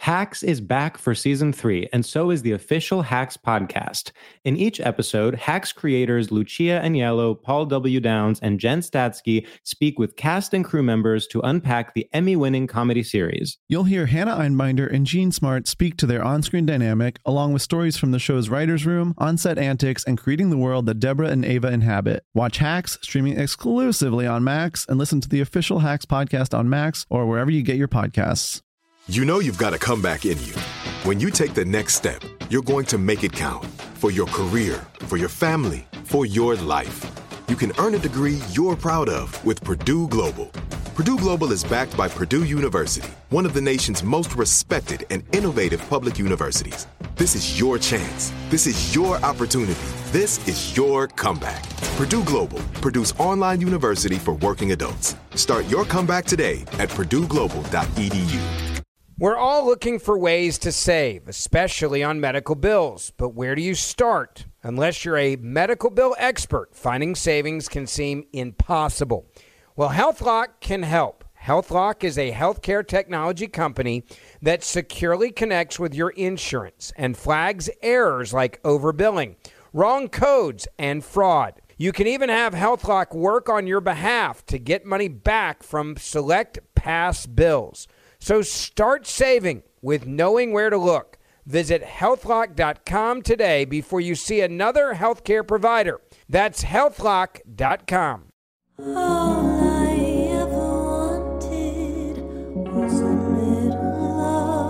Hacks is back for season 3, and so is the official Hacks podcast. In each episode, Hacks creators Lucia Aniello, Paul W. Downs, and Jen Statsky speak with cast and crew members to unpack the Emmy-winning comedy series. You'll hear Hannah Einbinder and Jean Smart speak to their on-screen dynamic, along with stories from the show's writer's room, on-set antics, and creating the world that Deborah and Ava inhabit. Watch Hacks, streaming exclusively on Max, and listen to the official Hacks podcast on Max or wherever you get your podcasts. You know you've got a comeback in you. When you take the next step, you're going to make it count. For your career, for your family, for your life. You can earn a degree you're proud of with Purdue Global. Purdue Global is backed by Purdue University, one of the nation's most respected and innovative public universities. This is your chance. This is your opportunity. This is your comeback. Purdue Global, Purdue's online university for working adults. Start your comeback today at purdueglobal.edu. We're all looking for ways to save, especially on medical bills. But where do you start? Unless you're a medical bill expert, finding savings can seem impossible. Well, HealthLock can help. HealthLock is a healthcare technology company that securely connects with your insurance and flags errors like overbilling, wrong codes, and fraud. You can even have HealthLock work on your behalf to get money back from select past bills. So start saving with knowing where to look. Visit healthlock.com today before you see another healthcare provider. That's healthlock.com. All I ever wanted was a little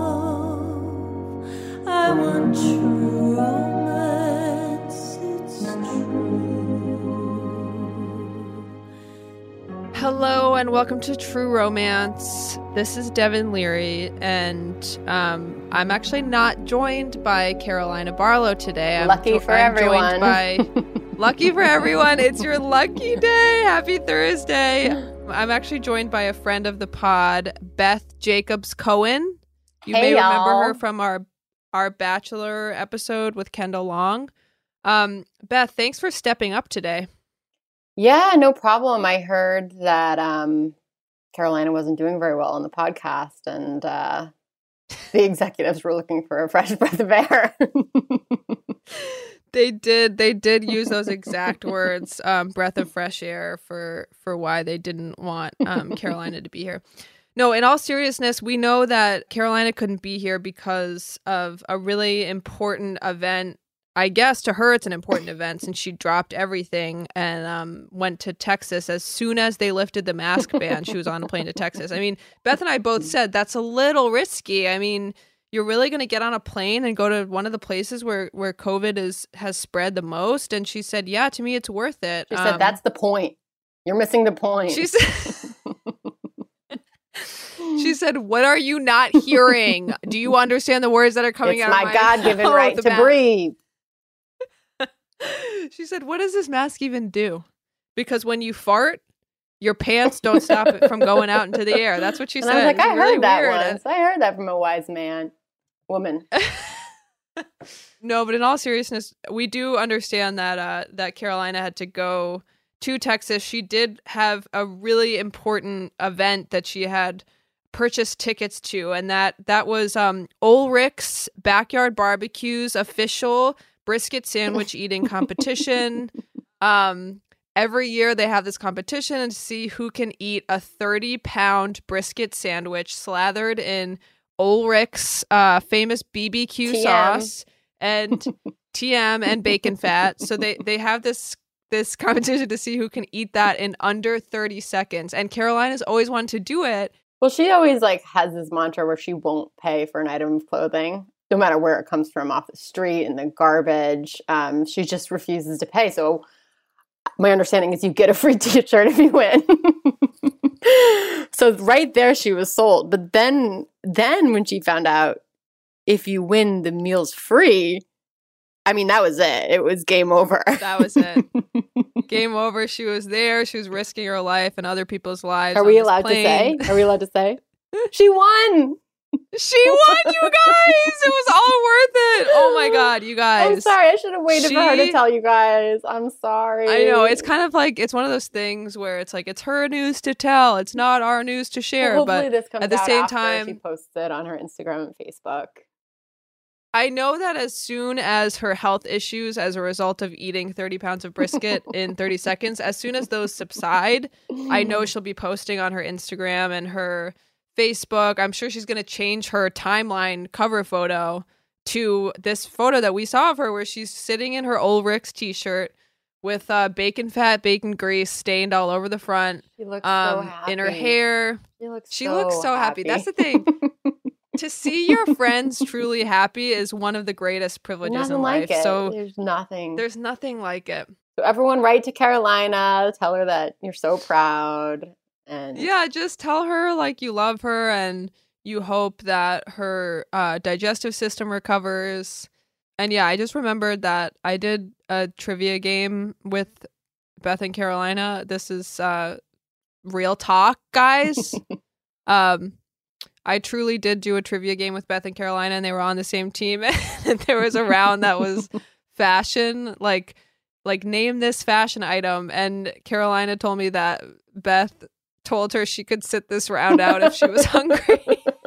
love. I want true romance, it's true. Hello and welcome to True Romance. This is Devin Leary, and I'm actually not joined by Carolina Barlow today. Lucky for everyone. Lucky for everyone. It's your lucky day. Happy Thursday. I'm actually joined by a friend of the pod, Beth Jacobs Cohen. You may remember her from our Bachelor episode with Kendall Long. Beth, thanks for stepping up today. Yeah, no problem. I heard that Carolina wasn't doing very well on the podcast, and the executives were looking for a fresh breath of air. They did use those exact words, breath of fresh air, for why they didn't want Carolina to be here. No, in all seriousness, we know that Carolina couldn't be here because of a really important event. I guess to her it's an important event since she dropped everything and went to Texas as soon as they lifted the mask ban. She was on a plane to Texas. I mean, Beth and I both said that's a little risky. I mean, you're really going to get on a plane and go to one of the places where COVID has spread the most? And she said, yeah, to me, it's worth it. She said, that's the point. You're missing the point. She said, what are you not hearing? Do you understand the words that are coming out of my mouth? It's my God-given right to breathe. She said, what does this mask even do? Because when you fart, your pants don't stop it from going out into the air. That's what she said. I was like, I heard that weird. once. I heard that from a wise woman. No, but in all seriousness, we do understand that Carolina had to go to Texas. She did have a really important event that she had purchased tickets to, and that was Ulrich's Backyard Barbecue's official brisket sandwich eating competition. Every year they have this competition to see who can eat a 30-pound brisket sandwich slathered in Ulrich's famous BBQ TM. Sauce and TM and bacon fat. So they have this competition to see who can eat that in under 30 seconds. And Carolina's always wanted to do it. Well, she always has this mantra where she won't pay for an item of clothing, no matter where it comes from, off the street, in the garbage. She just refuses to pay. So my understanding is you get a free t-shirt if you win. So right there she was sold. But then when she found out if you win the meal's free, I mean, that was it. It was game over. That was it. Game over. She was there. She was risking her life and other people's lives. Are we allowed to say? Are we allowed to say? She won! She won, you guys! It was all worth it. Oh my God, you guys. I'm sorry. I should have waited for her to She- tell you guys. I'm sorry. I know. It's kind of like, it's one of those things where it's like, it's her news to tell. It's not our news to share. Well, hopefully but this comes at the out same after time, she posts it on her Instagram and Facebook. I know that as soon as her health issues as a result of eating 30 pounds of brisket in 30 seconds, as soon as those subside, I know she'll be posting on her Instagram and her Facebook. I'm sure she's going to change her timeline cover photo to this photo that we saw of her where she's sitting in her Ulrichs t-shirt with bacon fat, bacon grease stained all over the front. She looks so happy. In her hair. She looks so happy. That's the thing. To see your friends truly happy is one of the greatest privileges Nothing in life. like it. So there's nothing. there's nothing like it. So everyone write to Carolina, tell her that you're so proud. And Yeah, just tell her like you love her and you hope that her digestive system recovers. And yeah, I just remembered that I did a trivia game with Beth and Carolina. This is real talk, guys. I truly did do a trivia game with Beth and Carolina, and they were on the same team. And there was a round that was fashion, like name this fashion item. And Carolina told me that Beth told her she could sit this round out if she was hungry.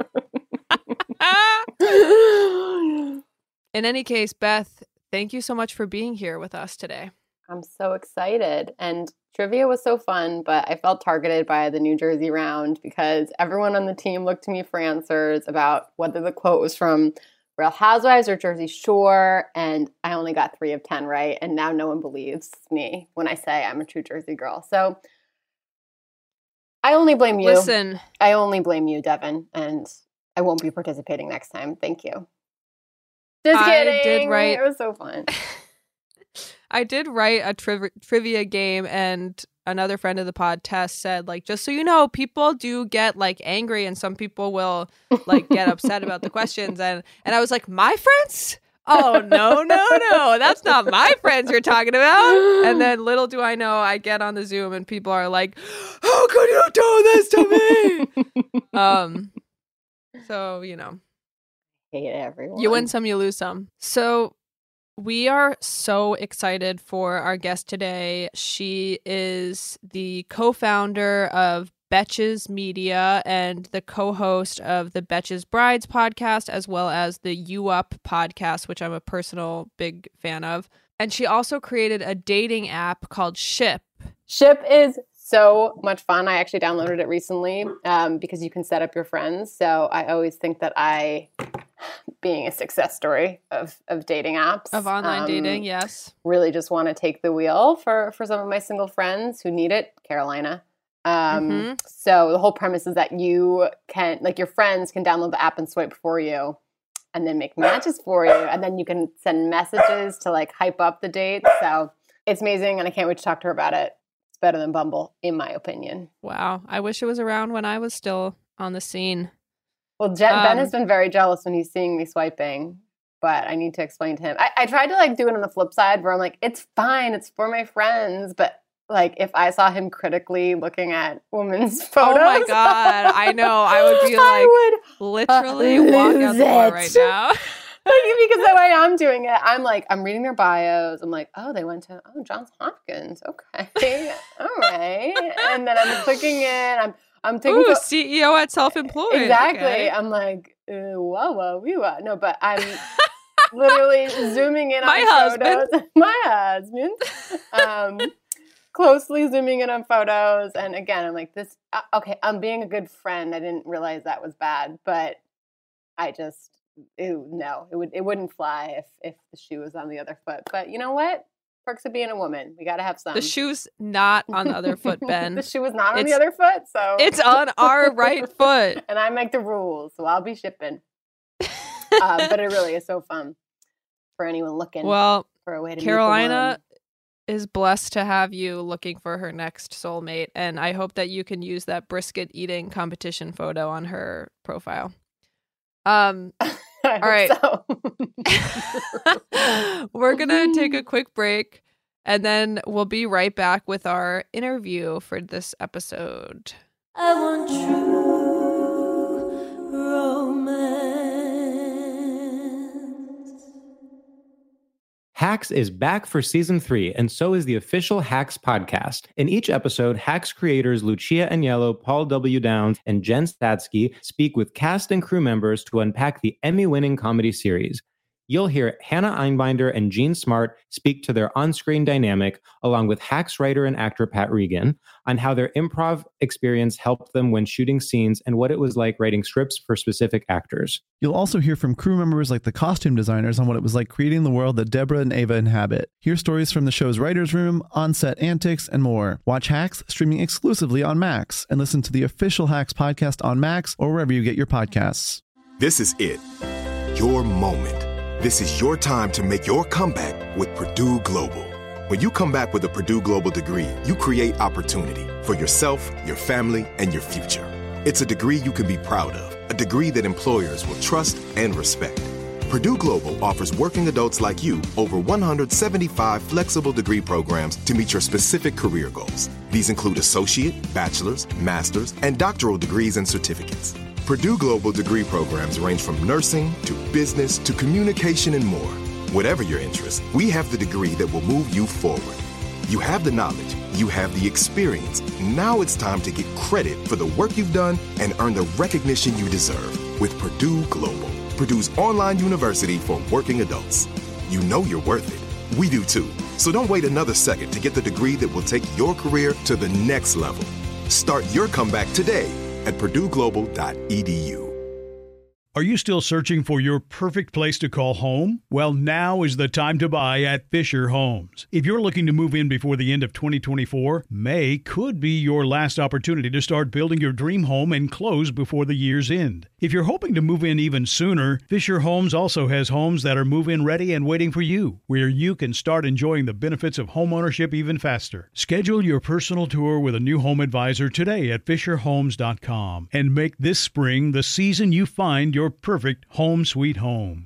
In any case, Beth, thank you so much for being here with us today. I'm so excited. And trivia was so fun, but I felt targeted by the New Jersey round because everyone on the team looked to me for answers about whether the quote was from Real Housewives or Jersey Shore, and I only got 3 of 10 right, and now no one believes me when I say I'm a true Jersey girl. So I only blame you. Listen, I only blame you, Devin, and I won't be participating next time. Thank you. Just I kidding. did write- It was so fun. I did write a trivia game, and another friend of the pod, Tess, said, like, just so you know, people do get like angry, and some people will like get upset about the questions, and I was like, my friends? Oh no, that's not my friends you're talking about. And then little do I know, I get on the Zoom, and people are like, how could you do this to me? So you know, Hate everyone. you win some, you lose some. So we are so excited for our guest today. She is the co-founder of Betches Media and the co-host of the Betches Brides podcast, as well as the You Up podcast, which I'm a personal big fan of. And she also created a dating app called Ship. Ship is so much fun. I actually downloaded it recently because you can set up your friends. So I always think that being a success story of dating apps. Of online dating, yes. Really just want to take the wheel for some of my single friends who need it. Carolina. So the whole premise is that you can, like, your friends can download the app and swipe for you and then make matches for you. And then you can send messages to like hype up the date. So it's amazing. And I can't wait to talk to her about it. It's better than Bumble, in my opinion. Wow. I wish it was around when I was still on the scene. Well, Ben has been very jealous when he's seeing me swiping, but I need to explain to him. I tried to like do it on the flip side where I'm like, it's fine, it's for my friends. But like if I saw him critically looking at women's photos. Oh my God. I know. I would be like, literally walk out the door right now. Because the way I'm doing it, I'm like, I'm reading their bios. I'm like, oh, they went to Johns Hopkins. Okay. All right. And then I'm clicking in. I'm taking CEO at Self-Employed. Exactly. Okay. I'm like, whoa, no, but I'm literally zooming in My on husband. photos. My husband. Closely zooming in on photos. And again, I'm like, this, okay, I'm being a good friend. I didn't realize that was bad, but I just, no, it wouldn't fly if the shoe was on the other foot. But you know what? Perks of being a woman. We got to have some. The shoe's not on the other foot, Ben. The shoe is not on the other foot, so. It's on our right foot. And I make the rules, so I'll be shipping. But it really is so fun for anyone looking Well, for a way to Carolina is blessed to have you looking for her next soulmate, and I hope that you can use that brisket eating competition photo on her profile. I all right. So. We're gonna take a quick break, and then we'll be right back with our interview for this episode. I want true romance. Hacks is back for season 3, and so is the official Hacks podcast. In each episode, Hacks creators Lucia Aniello, Paul W. Downs, and Jen Statsky speak with cast and crew members to unpack the Emmy-winning comedy series. You'll hear Hannah Einbinder and Jean Smart speak to their on-screen dynamic, along with Hacks writer and actor Pat Regan, on how their improv experience helped them when shooting scenes and what it was like writing scripts for specific actors. You'll also hear from crew members like the costume designers on what it was like creating the world that Deborah and Ava inhabit. Hear stories from the show's writer's room, on-set antics, and more. Watch Hacks streaming exclusively on Max, and listen to the official Hacks podcast on Max or wherever you get your podcasts. This is it. Your moment. This is your time to make your comeback with Purdue Global. When you come back with a Purdue Global degree, you create opportunity for yourself, your family, and your future. It's a degree you can be proud of, a degree that employers will trust and respect. Purdue Global offers working adults like you over 175 flexible degree programs to meet your specific career goals. These include associate, bachelor's, master's, and doctoral degrees and certificates. Purdue Global degree programs range from nursing to business to communication and more. Whatever your interest, we have the degree that will move you forward. You have the knowledge, you have the experience. Now it's time to get credit for the work you've done and earn the recognition you deserve with Purdue Global, Purdue's online university for working adults. You know you're worth it. We do too. So don't wait another second to get the degree that will take your career to the next level. Start your comeback today at purdueglobal.edu. Are you still searching for your perfect place to call home? Well, now is the time to buy at Fisher Homes. If you're looking to move in before the end of 2024, May could be your last opportunity to start building your dream home and close before the year's end. If you're hoping to move in even sooner, Fisher Homes also has homes that are move-in ready and waiting for you, where you can start enjoying the benefits of homeownership even faster. Schedule your personal tour with a new home advisor today at FisherHomes.com and make this spring the season you find your perfect home sweet home.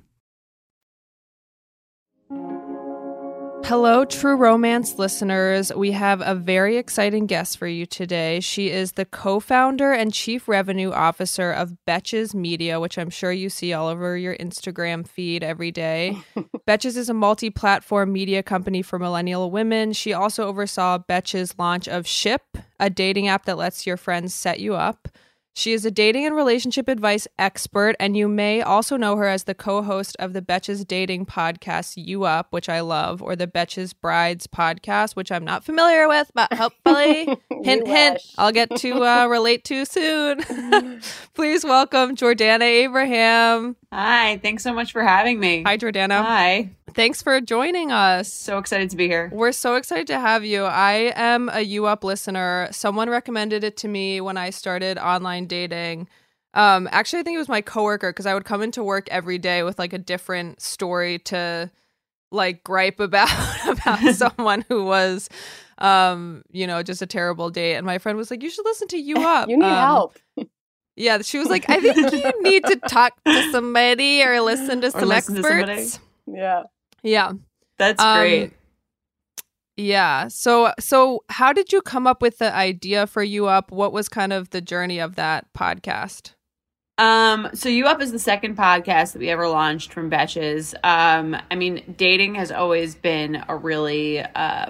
Hello, True Romance listeners. We have a very exciting guest for you today. She is the co-founder and chief revenue officer of Betches Media, which I'm sure you see all over your Instagram feed every day. Betches is a multi-platform media company for millennial women. She also oversaw Betches' launch of Ship, a dating app that lets your friends set you up. She is a dating and relationship advice expert, and you may also know her as the co-host of the Betches dating podcast, You Up, which I love, or the Betches Brides podcast, which I'm not familiar with, but hopefully, hint, hint, I'll get to relate to soon. Please welcome Jordana Abraham. Hi, thanks so much for having me. Hi, Jordana. Hi. Thanks for joining us. So excited to be here. We're so excited to have you. I am a You Up listener. Someone recommended it to me when I started online dating. Actually, I think it was my coworker, because I would come into work every day with like a different story to like gripe about someone who was, just a terrible date. And my friend was like, "You should listen to You Up. You need help." Yeah, she was like, "I think you need to talk to somebody or listen to some experts." Yeah. That's great. Yeah. So how did you come up with the idea for You Up? What was kind of the journey of that podcast? So You Up is the second podcast that we ever launched from Betches. I mean, dating has always been a really,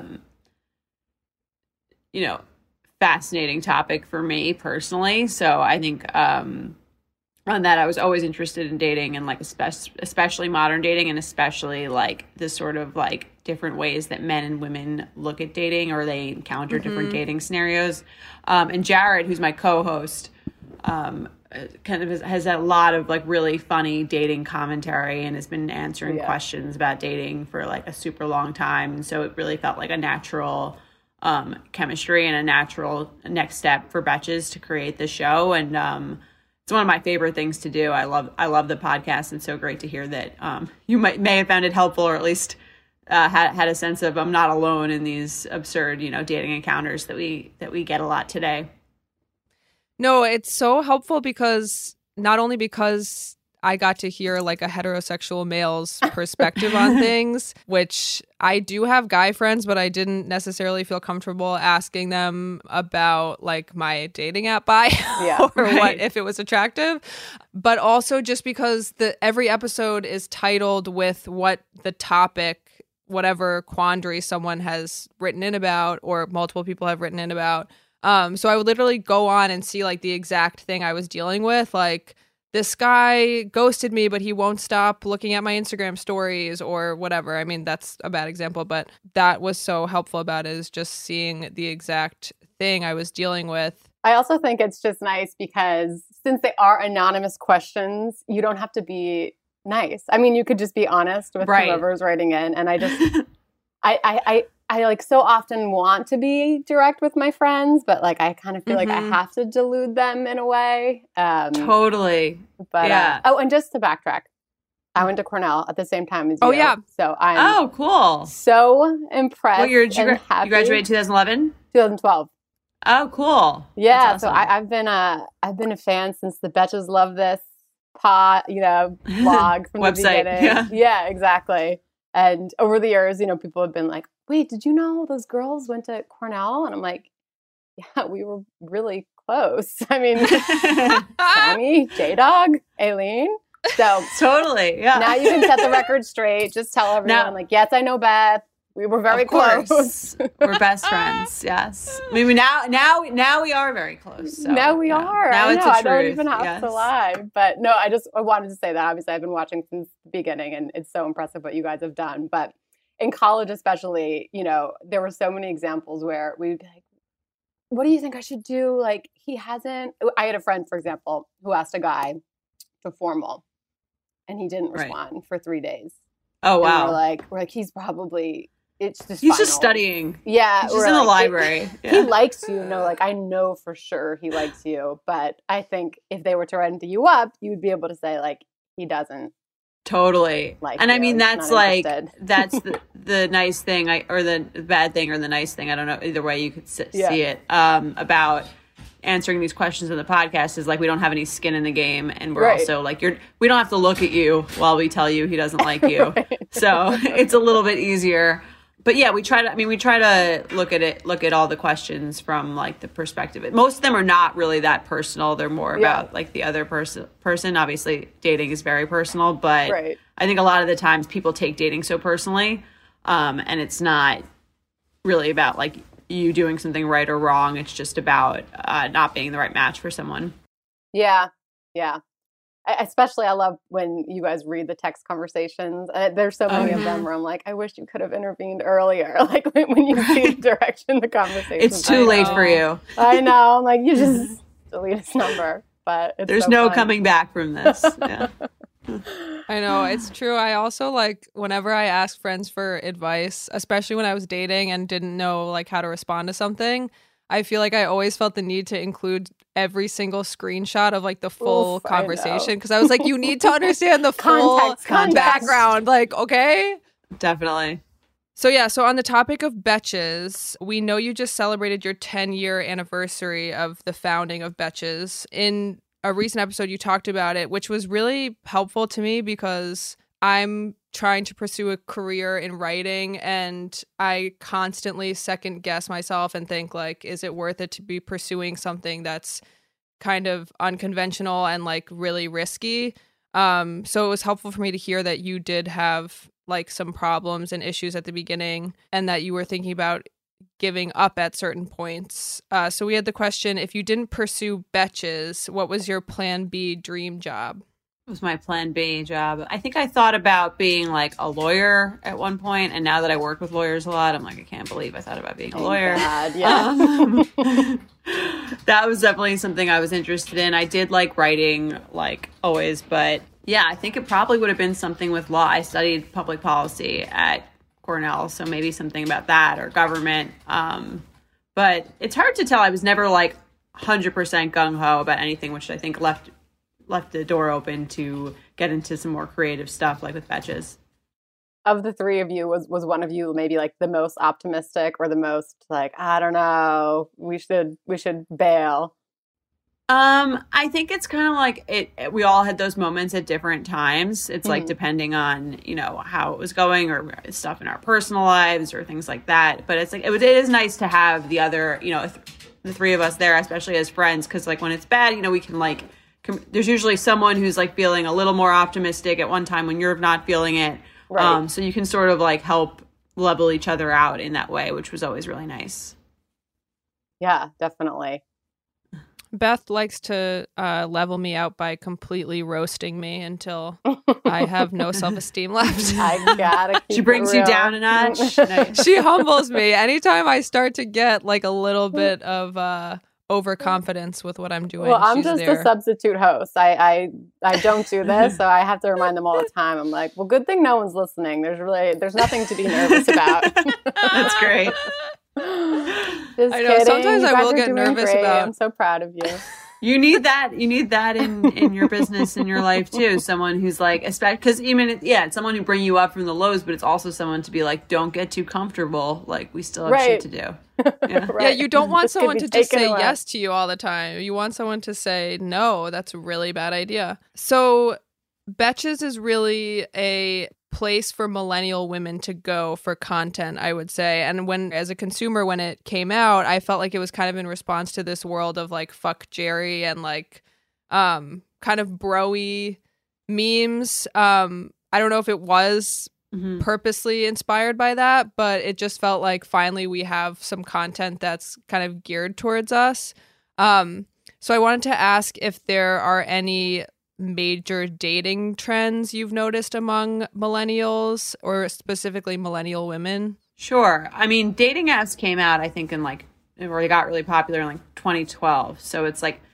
fascinating topic for me personally. So I think, on that, I was always interested in dating and like especially modern dating, and especially like the sort of like different ways that men and women look at dating, or they encounter different dating scenarios. And Jared, who's my co-host, kind of has a lot of like really funny dating commentary and has been answering questions about dating for like a super long time. And so it really felt like a natural chemistry and a natural next step for Betches to create the show. And it's one of my favorite things to do. I love the podcast. It's so great to hear that you may have found it helpful, or at least had a sense of I'm not alone in these absurd, dating encounters that we get a lot today. No, it's so helpful because not only because I got to hear like a heterosexual male's perspective on things, which I do have guy friends, but I didn't necessarily feel comfortable asking them about like my dating app bio or what if it was attractive. But also just because every episode is titled with what the topic whatever quandary someone has written in about or multiple people have written in about. So I would literally go on and see like the exact thing I was dealing with. Like, this guy ghosted me, but he won't stop looking at my Instagram stories or whatever. I mean, that's a bad example, but that was so helpful about it, is just seeing the exact thing I was dealing with. I also think it's just nice because since they are anonymous questions, you don't have to be nice. I mean, you could just be honest with whoever's writing in. And I just, I like so often want to be direct with my friends, but like I kind of feel like I have to delude them in a way. Totally. But yeah. Oh, and just to backtrack, I went to Cornell at the same time as you. Oh yeah. So I'm cool. so impressed. What year did you happy. You graduated 2011? 2012. Oh, cool. Yeah. That's awesome. So I've been a fan since the Betches Love This blog from the Website. beginning. Yeah, exactly. And over the years, people have been like, wait, did you know those girls went to Cornell? And I'm like, yeah, we were really close. I mean, Sammy, J-Dog, Aileen. So totally, yeah. Now you can set the record straight. Just tell everyone, yes, I know Beth. We were very close. We're best friends. Yes. I mean, now we are very close. So, now we are. Now it's the I truth. don't even have to lie. But no, I wanted to say that. Obviously, I've been watching since the beginning, and it's so impressive what you guys have done. But in college, especially, there were so many examples where we'd be like, "What do you think I should do?" Like, he hasn't. I had a friend, for example, who asked a guy to formal, and he didn't respond for 3 days. Oh wow! And we're like, he's probably. It's just he's final. Just studying. Yeah, he's just in the library. He likes you. I know for sure he likes you. But I think if they were to run you up, you would be able to say he doesn't. Totally. And I mean, that's that's the nice thing, or the bad thing, or the nice thing. I don't know. Either way, you could see it about answering these questions in the podcast is we don't have any skin in the game, and we're also we don't have to look at you while we tell you he doesn't like you. So it's a little bit easier. But yeah, we try to look at all the questions from the perspective. Most of them are not really that personal. They're more about the other person. Obviously, dating is very personal, but I think a lot of the times people take dating so personally, and it's not really about you doing something right or wrong. It's just about not being the right match for someone. Yeah. I love when you guys read the text conversations. There's so many of them where I'm like, I wish you could have intervened earlier. When you see the direction the conversation. It's too late for you. I know. I'm like, you just delete his number. But there's no coming back from this. Yeah. I know, it's true. I also whenever I ask friends for advice, especially when I was dating and didn't know how to respond to something, I feel like I always felt the need to include every single screenshot of the full conversation, because I was like, you need to understand the full context. background. Okay? Definitely. So on the topic of Betches, we know you just celebrated your 10-year anniversary of the founding of Betches. In a recent episode, you talked about it, which was really helpful to me because I'm trying to pursue a career in writing, and I constantly second guess myself and think is it worth it to be pursuing something that's kind of unconventional and really risky? So it was helpful for me to hear that you did have some problems and issues at the beginning, and that you were thinking about giving up at certain points. So we had the question, if you didn't pursue Betches, what was your plan B dream job? It was my plan B job. I think I thought about being a lawyer at one point, and now that I work with lawyers a lot, I'm like, I can't believe I thought about being a lawyer. God, yeah. That was definitely something I was interested in. I did like writing, always, but yeah, I think it probably would have been something with law. I studied public policy at Cornell, so maybe something about that or government. But it's hard to tell. I was never 100% gung-ho about anything, which I think left the door open to get into some more creative stuff with Betches. Of the three of you, was one of you maybe the most optimistic or the most I don't know, we should bail? I think it's kind of we all had those moments at different times. It's depending on, how it was going or stuff in our personal lives or things like that. But it's it is nice to have the other, the three of us there, especially as friends. Cause when it's bad, we can there's usually someone who's feeling a little more optimistic at one time when you're not feeling it. Right. So you can sort of help level each other out in that way, which was always really nice. Yeah, definitely. Beth likes to level me out by completely roasting me until I have no self-esteem left. I gotta keep She brings it you real. down a notch. Nice. She humbles me anytime I start to get like a little bit of overconfidence with what I'm doing. Well, I'm she's just there. a substitute host. I don't do this, so I have to remind them all the time. I'm like, well, good thing no one's listening. There's nothing to be nervous about. That's great. Just I know, kidding. sometimes You I guys will are get doing nervous great. about- I'm so proud of you. You need that in your business, in your life too. Someone who's like, because it's someone who bring you up from the lows, but it's also someone to be like, don't get too comfortable. Like, we still have shit to do. Yeah. Yeah, you don't want This could someone be to just taken say away. yes to you all the time. You want someone to say, no, that's a really bad idea. So Betches is really a place for millennial women to go for content, I would say. And as a consumer, when it came out, I felt like it was kind of in response to this world of like fuck Jerry and like kind of bro-y memes. I don't know if it was purposely inspired by that, but it just felt like finally we have some content that's kind of geared towards us. So I wanted to ask if there are any major dating trends you've noticed among millennials or specifically millennial women. Sure. I mean, dating apps came out, I think, or they got really popular in like 2012. So it's like,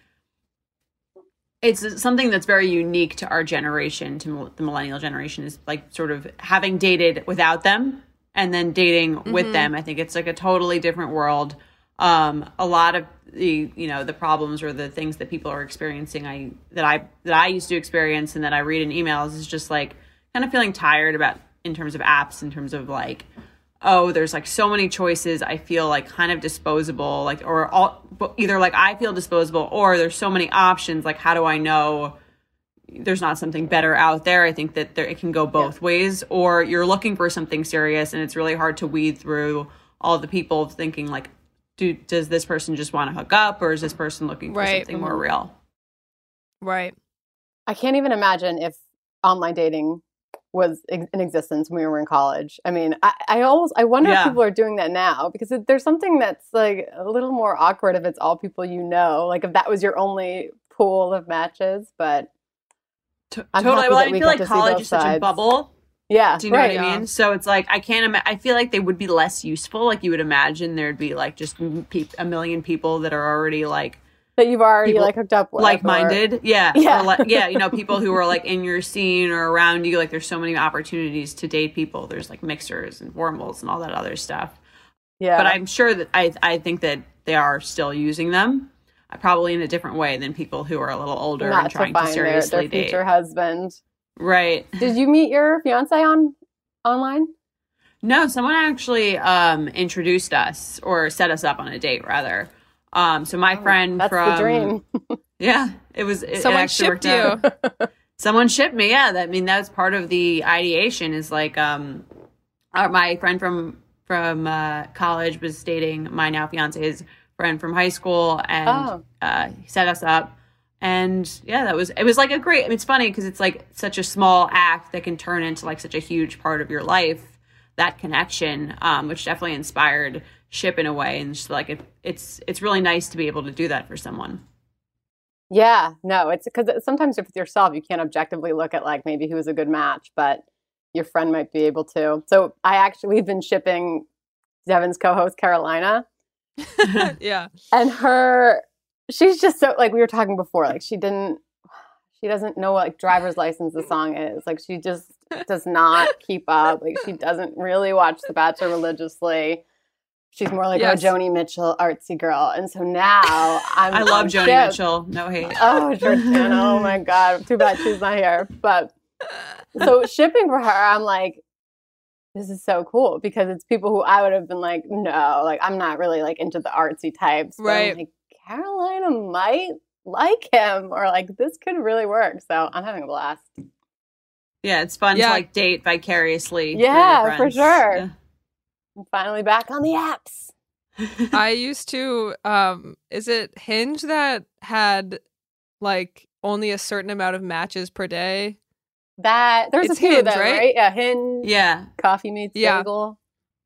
it's something that's very unique to our generation, to the millennial generation, is like sort of having dated without them and then dating with them. I think it's like a totally different world. A lot of the problems or the things that people are experiencing, that I used to experience and that I read in emails, is just like kind of feeling tired about, in terms of apps, in terms of like, oh, there's like so many choices. I feel like kind of disposable, like, either like I feel disposable, or there's so many options. Like, how do I know there's not something better out there? I think that it can go both ways, or you're looking for something serious and it's really hard to weed through all the people thinking like, does this person just want to hook up, or is this person looking for something more real? Right. I can't even imagine if online dating was in existence when we were in college. I mean, I wonder if people are doing that now, because there's something that's like a little more awkward if it's all people you know, like if that was your only pool of matches. But I'm totally. happy Well, that I we feel got like to see college both is such a sides. bubble. Yeah. Do you know right. what I mean? So it's like, I feel like they would be less useful. Like, you would imagine there'd be like just a million people that are already like, that you've already people like hooked up with, like-minded. or... Yeah. Yeah. Or like, people who are like in your scene or around you. Like, there's so many opportunities to date people. There's like Mixers and Wormholes and all that other stuff. Yeah. But I'm sure that I think that they are still using them, probably in a different way than people who are a little older not and trying to to find seriously their future date. husband. Right. Did you meet your fiance online? No, someone actually introduced us, or set us up on a date, rather. So my friend That's from the dream. Yeah, it Someone actually shipped worked you. out. Someone shipped me. Yeah, that's part of the ideation. Is like my friend from college was dating my now fiance's friend from high school, and he set us up. And yeah, it was like a great. I mean, it's funny because it's like such a small act that can turn into like such a huge part of your life. That connection, which definitely inspired Ship in a way, and just like it's really nice to be able to do that for someone. Yeah, no, it's because sometimes with yourself, you can't objectively look at like maybe who was a good match, but your friend might be able to. So we've been shipping Devin's co-host Carolina. Yeah. And she's just so, like we were talking before, like she doesn't know what like driver's license the song is. Like she just does not keep up. Like she doesn't really watch The Bachelor religiously. She's more like a Joni Mitchell artsy girl. And so now I love Joni Mitchell. No hate. Oh, Georgiana. Oh my God. Too bad she's not here. But so shipping for her, I'm like, this is so cool, because it's people who I would have been like, no, like I'm not really like into the artsy types. But Right. I'm like, Carolina might like him, or like this could really work. So I'm having a blast. Yeah, it's fun to like date vicariously. Yeah, for sure. Yeah. I'm finally back on the apps. I used to is it Hinge that had like only a certain amount of matches per day? There's It's a few Hinge, of them, right? right? Yeah, Hinge. Yeah. Coffee Meets Bagel.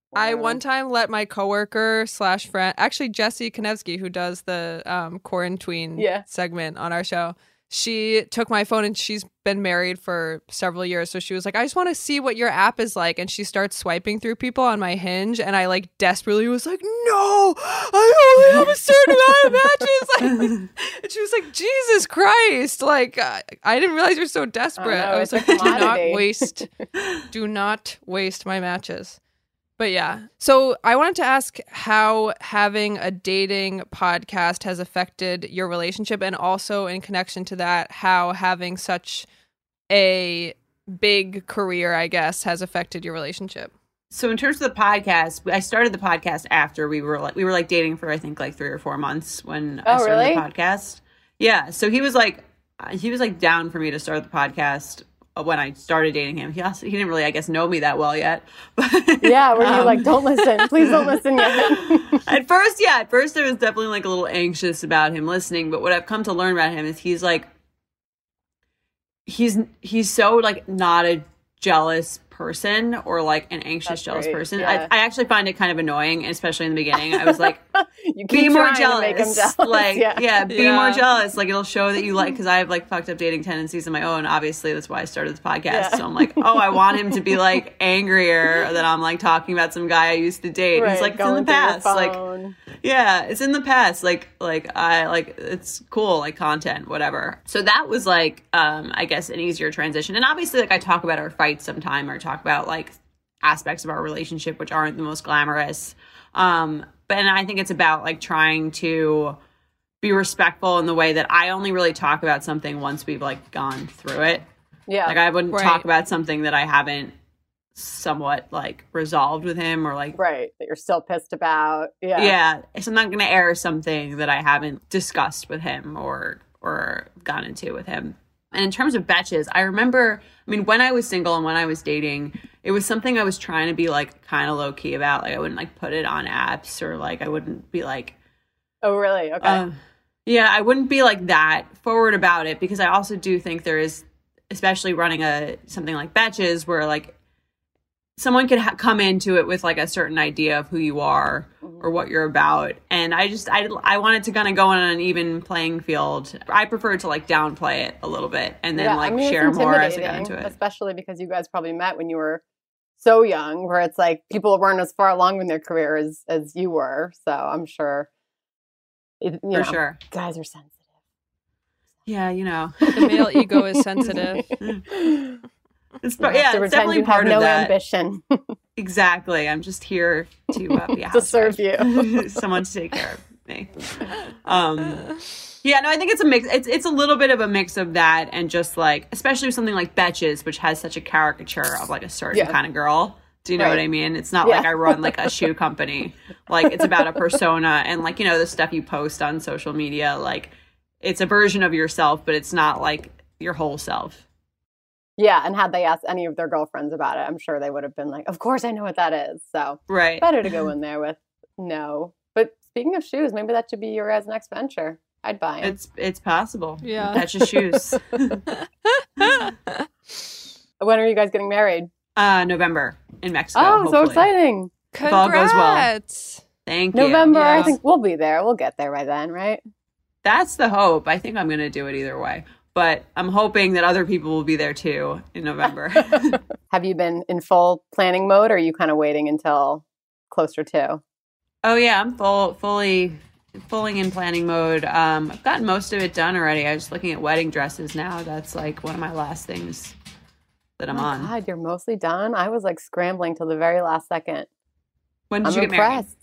I Wow. one time let my coworker / friend, actually Jessie Konevsky, who does the Quarantine Yeah. segment on our show, she took my phone and she's been married for several years. So she was like, I just want to see what your app is like. And she starts swiping through people on my Hinge. And I like desperately was like, no, I only have a certain amount of matches. And she was like, Jesus Christ. Like, I didn't realize you're so desperate. know, I was it's like, a commodity. do not waste my matches. But yeah, so I wanted to ask how having a dating podcast has affected your relationship, and also in connection to that, how having such a big career, I guess, has affected your relationship. So in terms of the podcast, I started the podcast after we were like dating for I think like 3 or 4 months when I started really? the podcast. Yeah, so he was like down for me to start the podcast when I started dating him. He didn't really, I guess, know me that well yet. But Yeah, where you're like, don't listen. Please don't listen yet. at first I was definitely like a little anxious about him listening. But what I've come to learn about him is he's so like not a jealous person or like an anxious That's jealous great, person. yeah. I actually find it kind of annoying, especially in the beginning. I was like, You be keep more trying to make him jealous. jealous. Like, yeah. be more jealous. Like, it'll show that you like, because I have like fucked up dating tendencies of my own. Obviously, that's why I started this podcast. Yeah. So I'm like, oh, I want him to be like angrier that I'm like talking about some guy I used to date. Right, He's like, it's in the going through your past. Like, phone. yeah, it's in the past. Like I like, it's cool, like content, whatever. So that was like, I guess an easier transition. And obviously, like I talk about our fights sometime, or talk about like aspects of our relationship which aren't the most glamorous. But and I think it's about like trying to be respectful in the way that I only really talk about something once we've like gone through it. Yeah. Like I wouldn't Right. talk about something that I haven't somewhat like resolved with him, or like Right. That you're still pissed about. Yeah. yeah. So I'm not going to air something that I haven't discussed with him or gone into with him. And in terms of betches, I remember, I mean, when I was single and when I was dating, it was something I was trying to be like kind of low key about. Like I wouldn't like put it on apps, or like I wouldn't be like, Oh, really? Okay. yeah, I wouldn't be like that forward about it, because I also do think there is, especially running something like Betches, where like someone could come into it with like a certain idea of who you are or what you're about. And I wanted to kind of go on an even playing field. I prefer to like downplay it a little bit and then Yeah, like I mean, it's share more as I got intimidating, into it. especially because you guys probably met when you were so young, where it's like people weren't as far along in their career as you were. So I'm sure, you For know, sure. guys are sensitive. Yeah, you know. The male ego is sensitive. It's, You have yeah, to it's pretend definitely you have part no of that. ambition Exactly. I'm just here to be a to serve housewife. you. Someone to take care of me. Yeah, no, I think it's a mix. It's a little bit of a mix of that, and just like, especially with something like Betches, which has such a caricature of like a certain Yeah. kind of girl. Do you know Right. what I mean? It's not Yeah. like I run like a shoe company. Like it's about a persona, and like, you know, the stuff you post on social media, like it's a version of yourself, but it's not like your whole self. Yeah, and had they asked any of their girlfriends about it, I'm sure they would have been like, of course I know what that is. So Right. better to go in there with no. But speaking of shoes, maybe that should be your guys' next venture. I'd buy them. It's possible. Yeah. Betches shoes. When are you guys getting married? November in Mexico. Oh, so hopefully. exciting. If all goes well. Congrats. Thank you. November, I Yeah. think we'll be there. We'll get there by then, right? That's the hope. I think I'm going to do it either way. But I'm hoping that other people will be there too in November. Have you been in full planning mode, or are you kind of waiting until closer to? Oh yeah, I'm fully in planning mode. I've gotten most of it done already. I was looking at wedding dresses now. That's like one of my last things that I'm Oh my on. God, you're mostly done. I was like scrambling till the very last second. When did I'm you get married? impressed.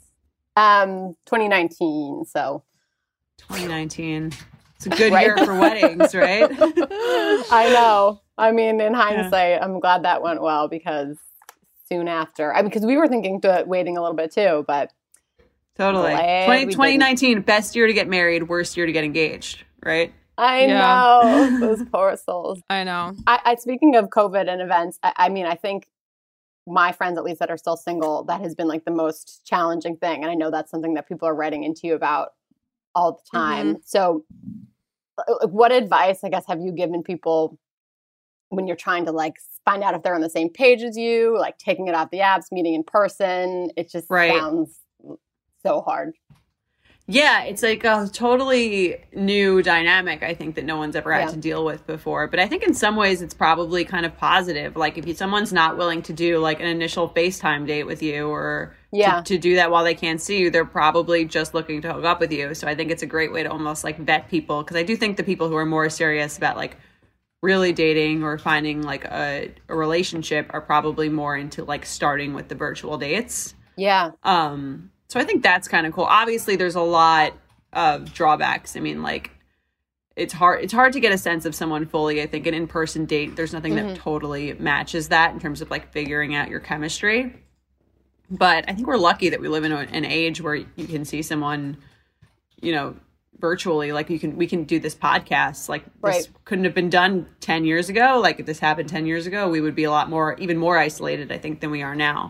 2019. So 2019. It's a good Right. year for weddings, right? I know. I mean, in hindsight, I'm glad that went well, because soon after, because we were thinking to waiting a little bit too, but Totally. Glad we 2019, best year to get married, worst year to get engaged, right? I Yeah. know those poor souls. I know. I speaking of COVID and events, I mean, I think my friends, at least that are still single, that has been like the most challenging thing. And I know that's something that people are writing into you about all the time. So what advice, I guess, have you given people when you're trying to like find out if they're on the same page as you, like taking it off the apps, meeting in person. It just sounds so hard. Yeah, it's like a totally new dynamic, I think, that no one's ever had to deal with before. But I think in some ways it's probably kind of positive. Like if someone's not willing to do like an initial FaceTime date with you or to do that while they can't see you, they're probably just looking to hook up with you. So I think it's a great way to almost like vet people. Because I do think the people who are more serious about like really dating or finding like a relationship are probably more into like starting with the virtual dates. Yeah. So I think that's kind of cool. Obviously, there's a lot of drawbacks. I mean, like, it's hard to get a sense of someone fully. I think an in-person date, there's nothing that totally matches that in terms of, like, figuring out your chemistry. But I think we're lucky that we live in an age where you can see someone, you know, virtually. Like, we can do this podcast. Like, this couldn't have been done 10 years ago. Like, if this happened 10 years ago, we would be even more isolated, I think, than we are now.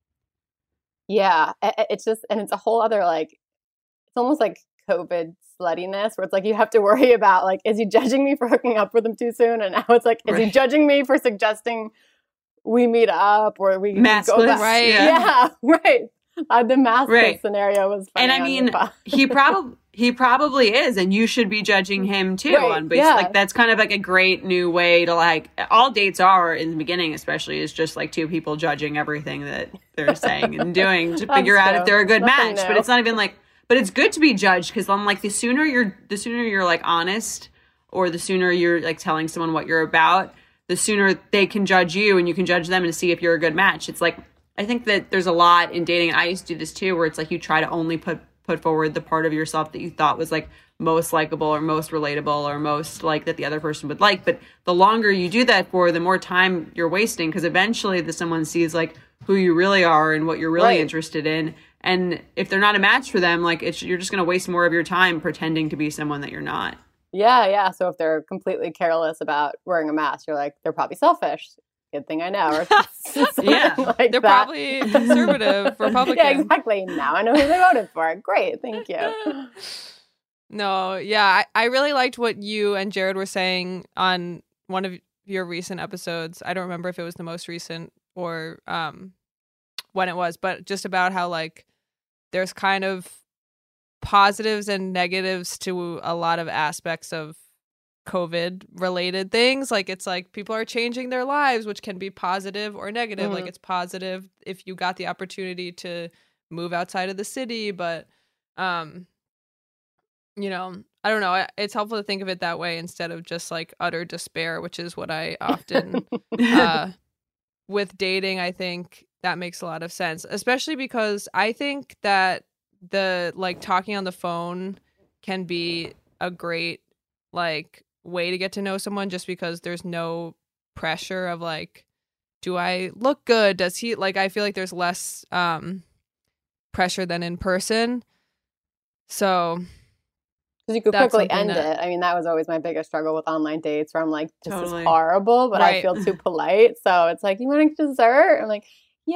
Yeah, it's just, and it's a whole other, like, it's almost like COVID sluttiness where it's like you have to worry about, like, is he judging me for hooking up with him too soon? And now it's like, is he judging me for suggesting we meet up or we go back? Right. Yeah, right. The maskless scenario was funny. And I mean, he probably is, and you should be judging him too. Like that's kind of like a great new way to like all dates are in the beginning, especially is just like two people judging everything that they're saying and doing to figure out if they're a good match. But it's not even like, but it's good to be judged because I'm like the sooner you're like honest or the sooner you're like telling someone what you're about, the sooner they can judge you and you can judge them and see if you're a good match. It's like I think that there's a lot in dating. I used to do this too, where it's like you try to only put forward the part of yourself that you thought was like most likable or most relatable or most like that the other person would like. But the longer you do that for, the more time you're wasting because eventually someone sees like who you really are and what you're really interested in. And if they're not a match for them, like you're just going to waste more of your time pretending to be someone that you're not. Yeah. So if they're completely careless about wearing a mask, you're like, they're probably selfish. Good thing I know. Or like they're probably conservative Republican. Yeah, exactly. Now I know who they voted for. Great, thank you. No, yeah, I really liked what you and Jared were saying on one of your recent episodes. I don't remember if it was the most recent or when it was, but just about how like there's kind of positives and negatives to a lot of aspects of COVID related things. Like it's like people are changing their lives, which can be positive or negative. Like it's positive if you got the opportunity to move outside of the city, but you know, I don't know, it's helpful to think of it that way instead of just like utter despair, which is what I often with dating. I think that makes a lot of sense, especially because I think that the like talking on the phone can be a great like way to get to know someone just because there's no pressure of like, do I look good? Does he like, I feel like there's less pressure than in person. So because you could quickly end it. I mean, that was always my biggest struggle with online dates where I'm like, this is horrible, but I feel too polite. So it's like, you want a dessert? I'm like, yeah.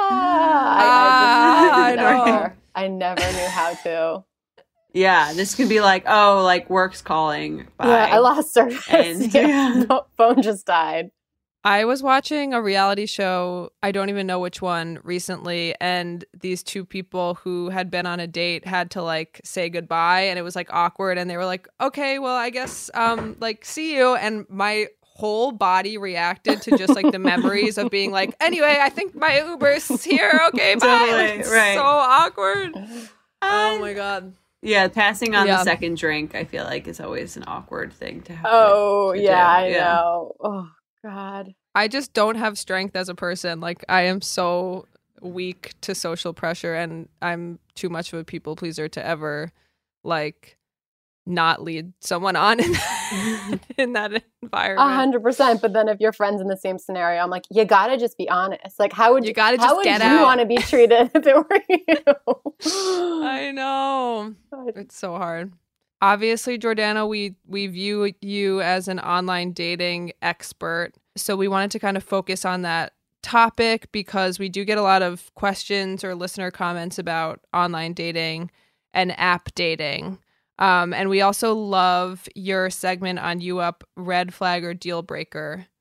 I never knew how to. Yeah, this could be like, oh, like work's calling. Bye. Yeah, I lost service. And phone just died. I was watching a reality show, I don't even know which one, recently, and these two people who had been on a date had to like say goodbye, and it was like awkward, and they were like, okay, well, I guess like see you, and my whole body reacted to just like the memories of being like, anyway, I think my Uber's here, okay, bye. Like, so awkward. Oh my god. Yeah, passing on the second drink, I feel like is always an awkward thing to have. Oh, yeah, I know. Oh, God. I just don't have strength as a person. Like, I am so weak to social pressure, and I'm too much of a people pleaser to ever, like, not lead someone on in that environment. 100%. But then if your friend's in the same scenario, I'm like, you gotta just be honest. Like, how would you want to be treated if it were you? I know. It's so hard. Obviously, Jordana, we view you as an online dating expert. So we wanted to kind of focus on that topic because we do get a lot of questions or listener comments about online dating and app dating. And we also love your segment on You Up, Red Flag or Deal Breaker.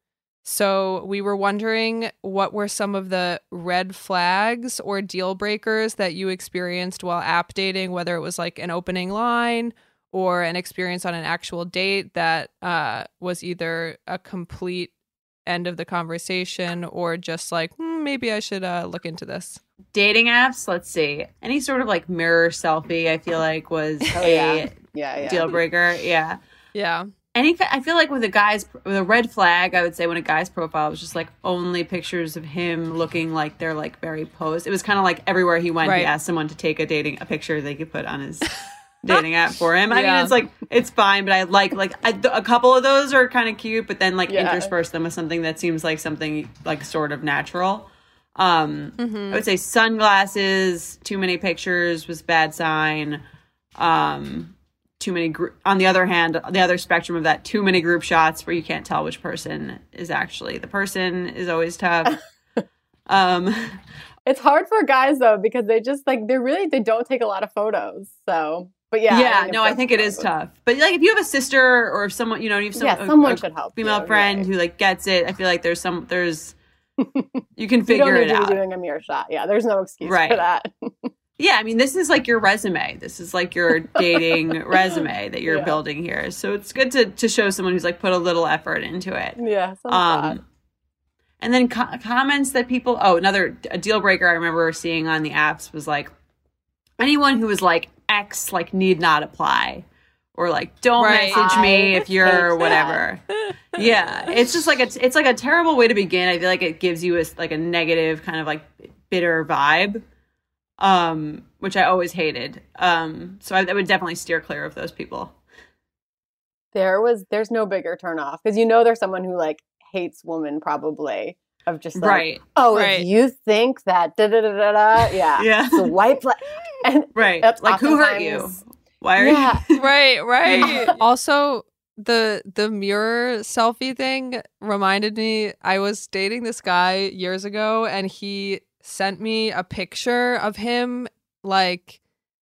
So we were wondering what were some of the red flags or deal breakers that you experienced while app dating, whether it was like an opening line or an experience on an actual date that was either a complete end of the conversation or just like, maybe I should look into this. Dating apps, let's see. Any sort of like mirror selfie, I feel like was a deal breaker. Yeah. Yeah. I feel like with a red flag, I would say when a guy's profile was just like only pictures of him looking like they're like very posed. It was kind of like everywhere he went, he asked someone to take a picture they could put on his dating app for him. I mean, it's like, it's fine, but I like a couple of those are kind of cute, but then like intersperse them with something that seems like something like sort of natural. I would say sunglasses, too many pictures was bad sign. Too many on the other hand, the other spectrum of that, too many group shots where you can't tell which person is actually the person is always tough. It's hard for guys though, because they just like, they don't take a lot of photos. So, but I think it is tough. But like if you have a sister or if someone, you have someone should help female friend who like gets it. I feel like there's you can figure it out. You don't need to be doing a mirror shot. Yeah, there's no excuse for that. Yeah, I mean, this is like your resume. This is like your dating resume that you're building here. So it's good to show someone who's like put a little effort into it. Yeah, and then comments that people. A deal breaker I remember seeing on the apps was like anyone who was like X like need not apply. Or like, don't message me if you're whatever. Yeah, it's just like it's like a terrible way to begin. I feel like it gives you a negative kind of like bitter vibe, which I always hated. So I would definitely steer clear of those people. There's no bigger turnoff because there's someone who like hates women probably of just like, if you think that so white flag and like who hurt you. Why are you? Right. Also, the mirror selfie thing reminded me, I was dating this guy years ago and he sent me a picture of him like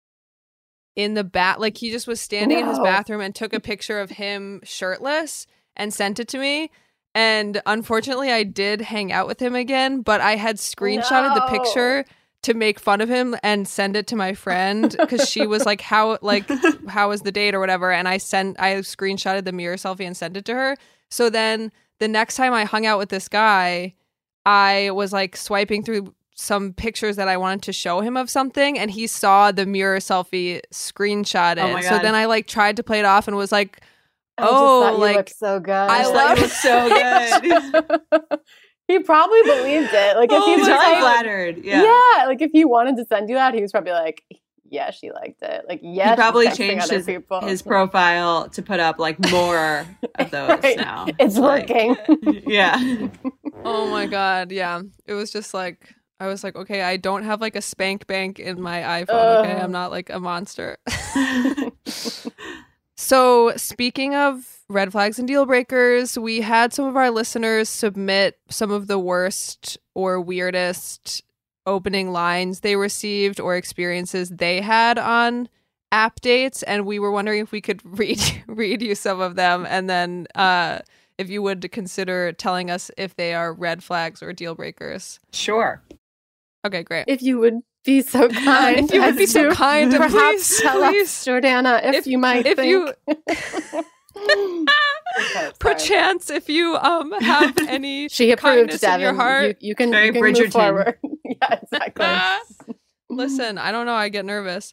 in the like he just was standing in his bathroom and took a picture of him shirtless and sent it to me. And unfortunately, I did hang out with him again, but I had screenshotted the picture to make fun of him and send it to my friend because she was like, how was the date or whatever? And I screenshotted the mirror selfie and sent it to her. So then the next time I hung out with this guy, I was like swiping through some pictures that I wanted to show him of something and he saw the mirror selfie screenshotted. Oh my God. So then I like tried to play it off and was like, you look so good. I love it so good. He probably believed it. Like if he was totally flattered. Yeah. Like if he wanted to send you that, he was probably like, yeah, she liked it. Like, yeah, he probably changed his profile to put up like more of those now. It's working. Yeah. Oh my God. Yeah. It was just like, I was like, okay, I don't have like a spank bank in my iPhone. Okay. I'm not like a monster. So speaking of red flags and deal breakers, we had some of our listeners submit some of the worst or weirdest opening lines they received or experiences they had on app dates. And we were wondering if we could read you some of them. And then if you would consider telling us if they are red flags or deal breakers. Sure. Okay, great. If you would be so kind. If you would be so kind, perhaps tell us, Jordana, if you might if think. You perchance, if you have any she approved, kindness Devin. in your heart, you can move forward. Yeah, exactly. Listen, I don't know. I get nervous.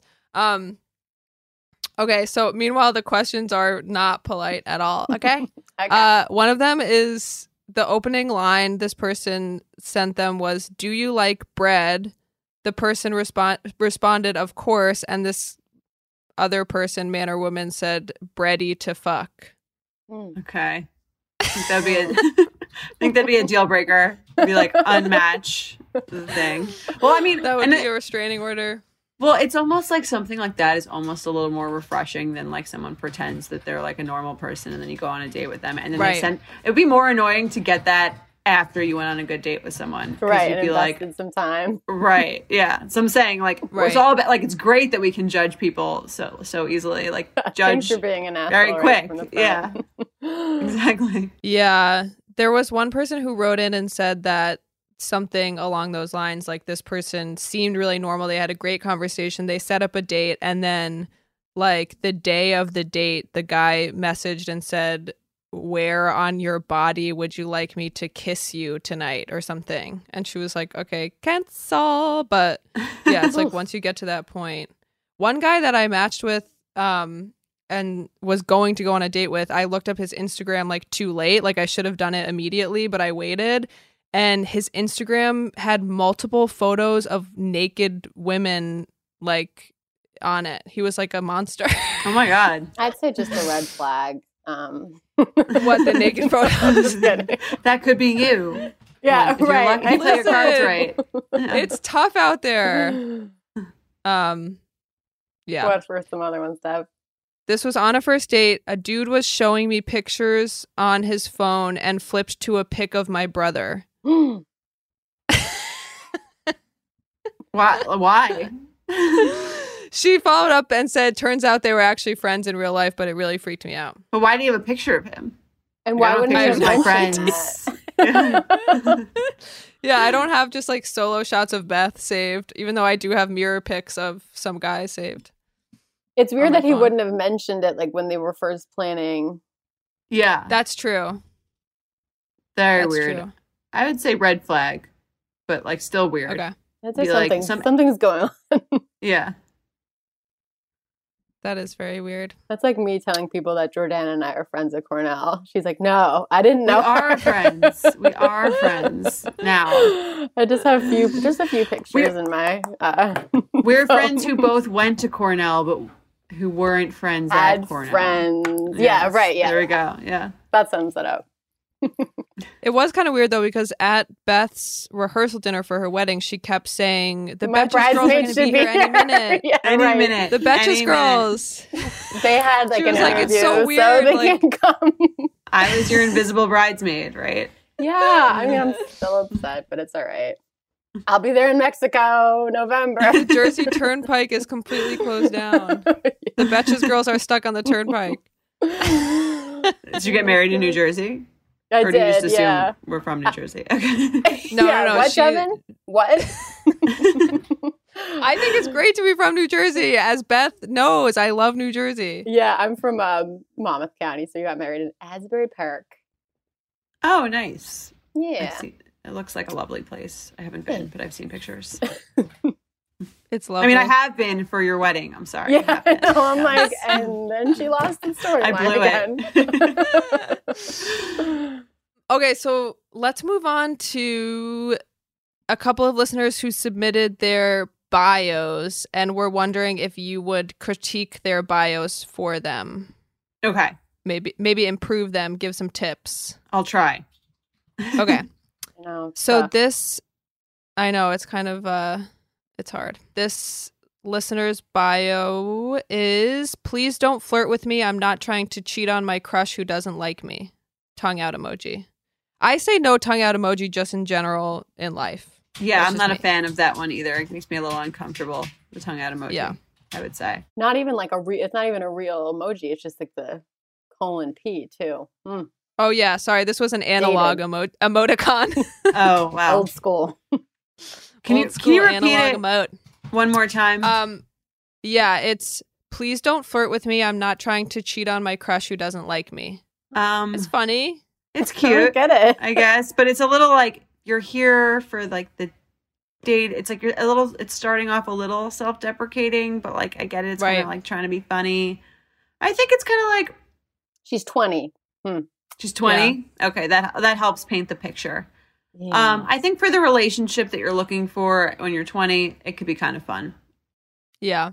Okay, so meanwhile, the questions are not polite at all. Okay. Okay. One of them is the opening line this person sent them was, "Do you like bread?" The person responded, "Of course," and this other person, man or woman, said, "Bready to fuck." Okay, I think that'd be a deal breaker. It'd be like unmatch the thing. Well, I mean, that would be a restraining order. Well, it's almost like something like that is almost a little more refreshing than like someone pretends that they're like a normal person and then you go on a date with them and then they send. It would be more annoying to get that after you went on a good date with someone. Right. You'd be like, some time. Right. Yeah. So I'm saying like, it's all about like, it's great that we can judge people so easily. Like judge Thanks for being an asshole very quick. Right yeah. Exactly. Yeah. There was one person who wrote in and said that something along those lines, like this person seemed really normal. They had a great conversation. They set up a date, and then like the day of the date, the guy messaged and said, "Where on your body would you like me to kiss you tonight?" or something. And she was like, okay, cancel. But yeah, it's like once you get to that point. One guy that I matched with and was going to go on a date with, I looked up his Instagram like too late. Like I should have done it immediately, but I waited. And his Instagram had multiple photos of naked women like on it. He was like a monster. Oh my God. I'd say just a red flag. What, the naked photos? That could be you. Yeah, If you're right. lucky, you play your cards Listen. right. It's tough out there. Yeah. What were some other ones, Deb? This was on a first date. A dude was showing me pictures on his phone and flipped to a pic of my brother. Why? She followed up and said, turns out they were actually friends in real life, but it really freaked me out. But why do you have a picture of him? And why wouldn't you pictures have of my mentioned friends? Yeah, I don't have just like solo shots of Beth saved, even though I do have mirror pics of some guy saved. It's weird my that he phone. wouldn't have mentioned it like when they were first planning. Yeah. That's true. Very That's weird. true. I would say red flag, but like still weird. Okay. I'd Be say like, something's going on. Yeah. That is very weird. That's like me telling people that Jordana and I are friends at Cornell. She's like, no, I didn't know. We are friends. We are friends now. I just have a few pictures in my. We're phone. friends who both went to Cornell, but who weren't friends at Had Cornell. friends. Yeah, Yes. right. Yeah, There we go. Yeah. that sums it up. It was kind of weird though, because at Beth's rehearsal dinner for her wedding, she kept saying the My Betches girls are going bridesmaids to be should here any minute. Yeah, Any right. minute. The Betches Any minute. girls. They had like She an was like, it's interview, so so weird, they like- can't come. I was your invisible bridesmaid, right? Yeah, I mean, I'm still upset, but it's all right. I'll be there in Mexico, November. The Jersey Turnpike is completely closed down. The Betches girls are stuck on the turnpike. Did you get married in New Jersey? I Or do you just did, assume yeah. we're from New Jersey? Okay. No, Yeah, no, what, she- Devin? What? I think it's great to be from New Jersey. As Beth knows, I love New Jersey. Yeah, I'm from Monmouth County, so you got married in Asbury Park. Oh, nice. Yeah. It looks like a lovely place. I haven't been, but I've seen pictures. It's I lovely. mean, I have been for your wedding. I'm sorry. Yeah, have I been. know. I'm Yes. like, and then she lost the I storyline blew again. Okay, so let's move on to a couple of listeners who submitted their bios and were wondering if you would critique their bios for them. Okay. Maybe improve them, give some tips. I'll try. Okay. No. So tough. this, I know it's kind of, it's hard. This listener's bio is, please don't flirt with me. I'm not trying to cheat on my crush who doesn't like me. Tongue out emoji. I say no tongue out emoji just in general in life. Yeah, That's I'm just not me. a fan of that one either. It makes me a little uncomfortable. The tongue out emoji. Yeah. I would say. Not even like it's not even a real emoji. It's just like the :P too. Oh yeah, sorry. This was an analog emoticon. Oh wow. Old school. Can you Old school repeat analog it emote. one more time? Yeah, it's please don't flirt with me. I'm not trying to cheat on my crush who doesn't like me. It's funny. It's I cute. don't get it. I guess, but it's a little like you're here for like the date. It's like you're a little. It's starting off a little self-deprecating, but like I get it. It's kind Right. of like trying to be funny. I think it's kind of like She's 20. she's 20. Okay, that helps paint the picture. Yeah. I think for the relationship that you're looking for when you're 20, it could be kind of fun. Yeah.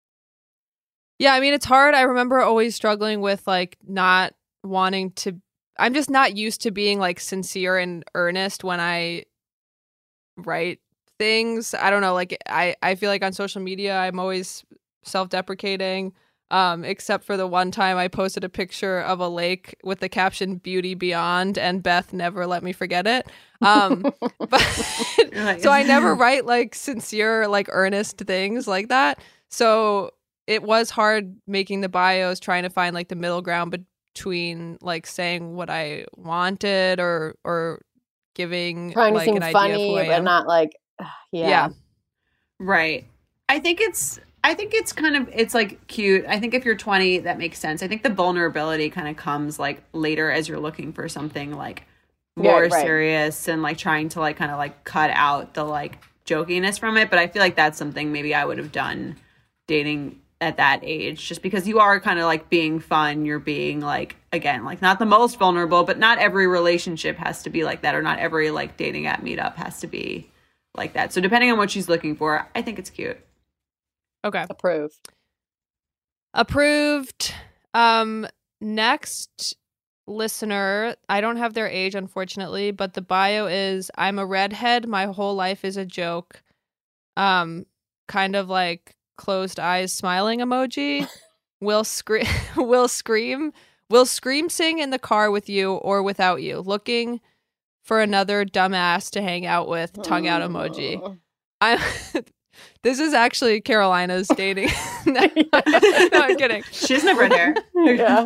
Yeah, I mean, it's hard. I remember always struggling with like not wanting to. I'm just not used to being like sincere and earnest when I write things. I don't know. Like I feel like on social media, I'm always self-deprecating. Except for the one time I posted a picture of a lake with the caption "Beauty Beyond," and Beth never let me forget it. But You're like- so I never write like sincere, like earnest things like that. So it was hard making the bios, trying to find like the middle ground between like saying what I wanted or giving Trying to like seem an idea funny, of who I but am. not like, Yeah. Right. I think it's kind of, it's like cute. I think if you're 20, that makes sense. I think the vulnerability kind of comes like later as you're looking for something like more right. serious and like trying to like kind of like cut out the like jokiness from it. But I feel like that's something maybe I would have done dating at that age, just because you are kind of like being fun. You're being like, again, like not the most vulnerable, but not every relationship has to be like that, or not every like dating app meetup has to be like that. So depending on what she's looking for, I think it's cute. Okay. Approved. Next listener, I don't have their age, unfortunately, but the bio is, I'm a redhead. My whole life is a joke. Kind of like closed eyes smiling emoji. Will scream sing in the car with you or without you. Looking for another dumbass to hang out with. Tongue out emoji. This is actually Carolina's dating. No, I'm kidding. She doesn't have red hair. Yeah.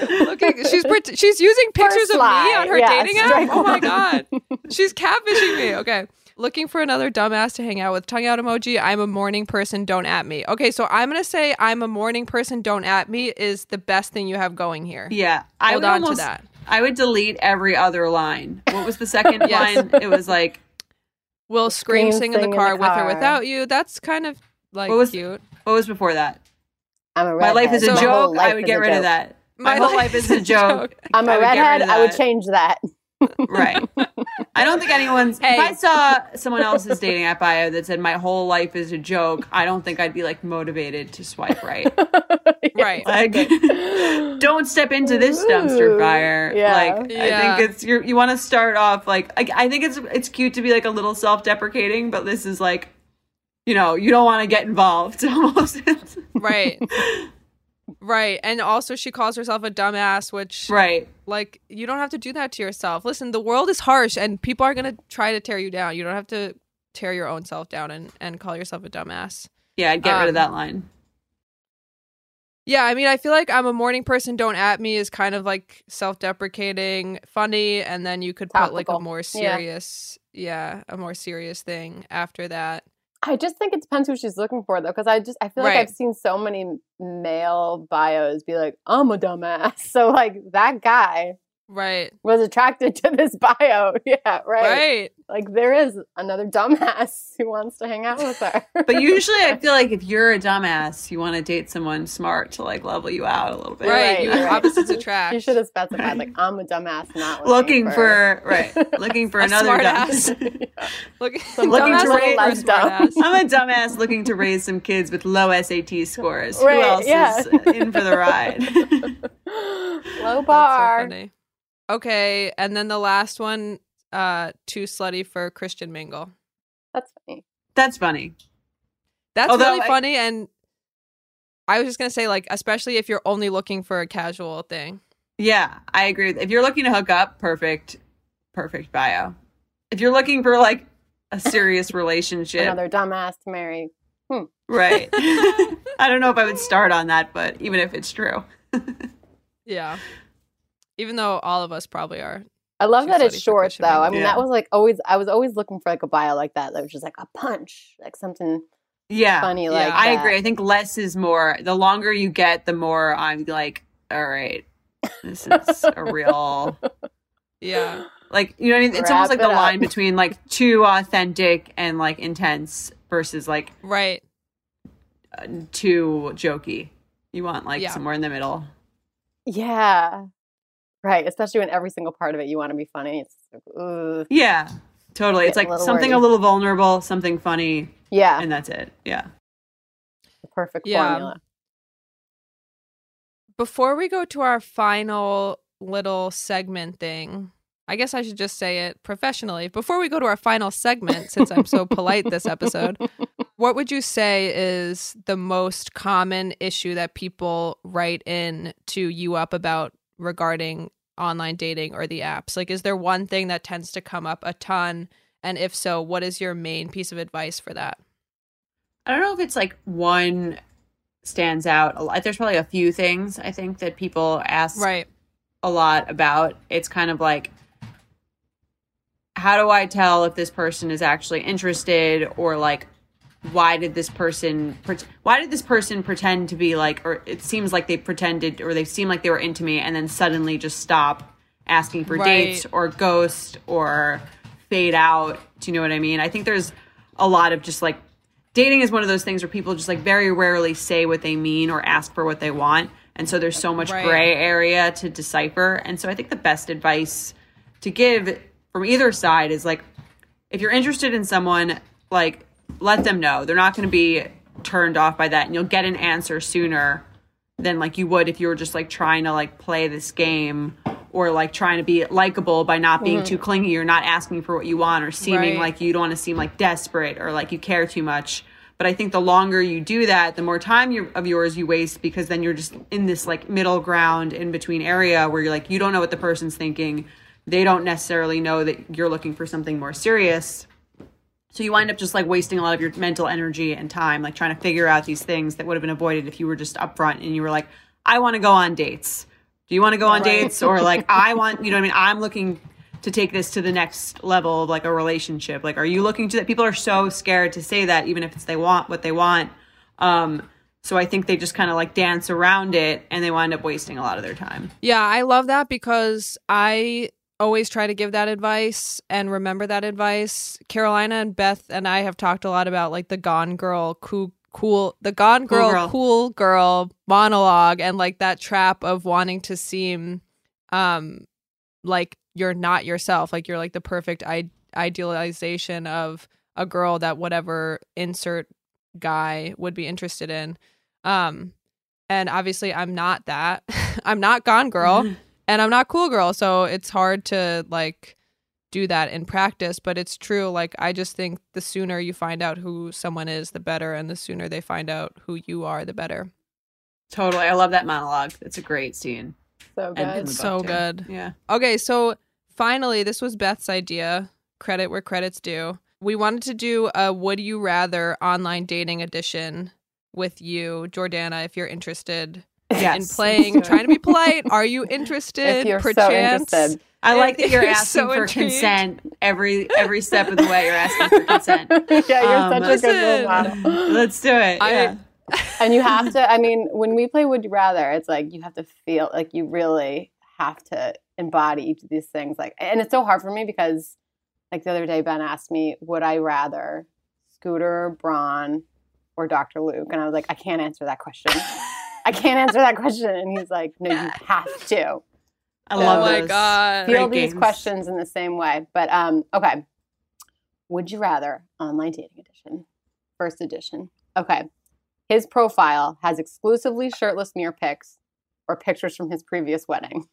She's using pictures of me Sly. on her Yeah, dating app. straight Oh my one. god, she's catfishing me. Okay, looking for another dumbass to hang out with. Tongue out emoji. I'm a morning person. Don't at me. Okay, so I'm gonna say I'm a morning person. Don't at me is the best thing you have going here. Yeah, I Hold would on almost, to that. I would delete every other line. What was the second Yes. line? It was like, Will scream sing in the car with or car. without you. That's kind of like What was- cute. what was before that? I'm a My redhead. life is a My whole joke. life I would is get a rid of joke. that. My whole life is a joke. I'm I a would get rid redhead. of I would that. change that. Right. I don't think anyone's. Hey. If I saw someone else's dating app bio that said my whole life is a joke, I don't think I'd be like motivated to swipe right. Right. Like, don't step into this dumpster fire. Yeah. Like, Yeah. I think it's you want to start off like I think it's cute to be like a little self-deprecating, but this is like, you know, you don't want to get involved almost. Right. Right. And also she calls herself a dumbass, which Right. like you don't have to do that to yourself. Listen, the world is harsh and people are going to try to tear you down. You don't have to tear your own self down and call yourself a dumbass. Yeah, I'd get rid of that line. Yeah, I mean, I feel like I'm a morning person, don't at me is kind of like self-deprecating, funny, and then you could put like a Topical. more serious, a more serious thing after that. I just think it depends who she's looking for, though, because I feel like Right. I've seen so many male bios be like, I'm a dumbass. So, like, that guy Right. was attracted to this bio. Yeah, right. Right. Like, there is another dumbass who wants to hang out with her. But usually I feel like if you're a dumbass, you want to date someone smart to like level you out a little bit. Right. You right. opposites attract. She should have specified, like, I'm a dumbass, not Looking for looking for A another smart dumbass. ass. Looking Looking dumbass to looking raise- for a less smart dumb. ass. I'm a dumbass looking to raise some kids with low SAT scores. Right, Who else yeah. is in for the ride? Low That's bar. so funny. Okay, and then the last one, too slutty for Christian Mingle. That's funny. That's funny. That's Although really funny, and I was just gonna say, like, especially if you're only looking for a casual thing. Yeah, I agree. If you're looking to hook up, perfect bio. If you're looking for like a serious relationship, Another dumbass to marry. right? I don't know if I would start on that, but even if it's true. Yeah. Even though all of us probably are. I love Too that slutty it's for short, Christian though. I Mingle. mean, Yeah. that was like always, I was always looking for like a bio like that was just like a punch, like something Yeah, funny yeah. like I that. agree. I think less is more. The longer you get, the more I'm like, all right, this is a real, Yeah. like, you know what I mean? It's Wrap almost like it the up. line between like too authentic and like intense versus like Right. too jokey. You want like Yeah. somewhere in the middle. Yeah. Right. Especially when every single part of it you want to be funny. It's like, ugh. Yeah, totally. It's Getting like a little something wordy. a little vulnerable, something funny, Yeah. and that's it. Yeah. The perfect Yeah. formula. Before we go to our final little segment thing, I guess I should just say it professionally. Before we go to our final segment, since I'm so polite this episode, what would you say is the most common issue that people write in to you up about regarding online dating or the apps? Like, is there one thing that tends to come up a ton? And if so, what is your main piece of advice for that? I don't know if it's like one stands out a lot. There's probably a few things I think that people ask Right. a lot about. It's kind of like, how do I tell if this person is actually interested, or like, why did this person pretend to be like, or it seems like they pretended, or they seem like they were into me and then suddenly just stop asking for dates or ghost or fade out. Do you know what I mean? I think there's a lot of just like, dating is one of those things where people just like very rarely say what they mean or ask for what they want. And so there's so much gray area to decipher. And so I think the best advice to give from either side is like, if you're interested in someone, like, let them know. They're not going to be turned off by that, and you'll get an answer sooner than like you would if you were just like trying to like play this game, or like trying to be likable by not being too clingy or not asking for what you want, or seeming like you don't want to seem like desperate or like you care too much. But I think the longer you do that, the more time of yours you waste, because then you're just in this like middle ground in between area where you're like, you don't know what the person's thinking. They don't necessarily know that you're looking for something more serious. So you wind up just like wasting a lot of your mental energy and time, like trying to figure out these things that would have been avoided if you were just upfront and you were like, I want to go on dates. Do you want to go on dates? Or like, I want, you know what I mean? I'm looking to take this to the next level of like a relationship. Like, are you looking to that? People are so scared to say that, even if it's they want what they want. So I think they just kind of like dance around it, and they wind up wasting a lot of their time. Yeah, I love that, because I always try to give that advice and remember that advice. Carolina and Beth and I have talked a lot about like the Gone Girl cool girl monologue, and like that trap of wanting to seem like you're not yourself, like you're like the perfect idealization of a girl that whatever insert guy would be interested in. And obviously I'm not that. I'm not Gone Girl. And I'm not Cool Girl, so it's hard to like do that in practice, but it's true. Like, I just think the sooner you find out who someone is, the better, and the sooner they find out who you are, the better. Totally. I love that monologue. It's a great scene. So good. It's so good. Yeah. Okay, so finally, this was Beth's idea. Credit where credit's due. We wanted to do a Would You Rather online dating edition with you, Jordana, if you're interested. In playing, trying to be polite. Are you interested? If you're perchance? so interested. I like that you're asking so for intrigued. consent every step of the way. You're asking for consent. Yeah, you're such a good role model. Let's do it. Yeah. And you have to, I mean, when we play Would You Rather, it's like you have to feel like you really have to embody each of these things. Like, and it's so hard for me because, like, the other day, Ben asked me, would I rather Scooter Braun or Dr. Luke? And I was like, I can't answer that question. I can't answer that question. And he's like, no, you have to. I love Oh my those. God. Feel Great these games. questions in the same way. But okay. Would you rather online dating edition? First edition. Okay. His profile has exclusively shirtless mirror pics or pictures from his previous wedding.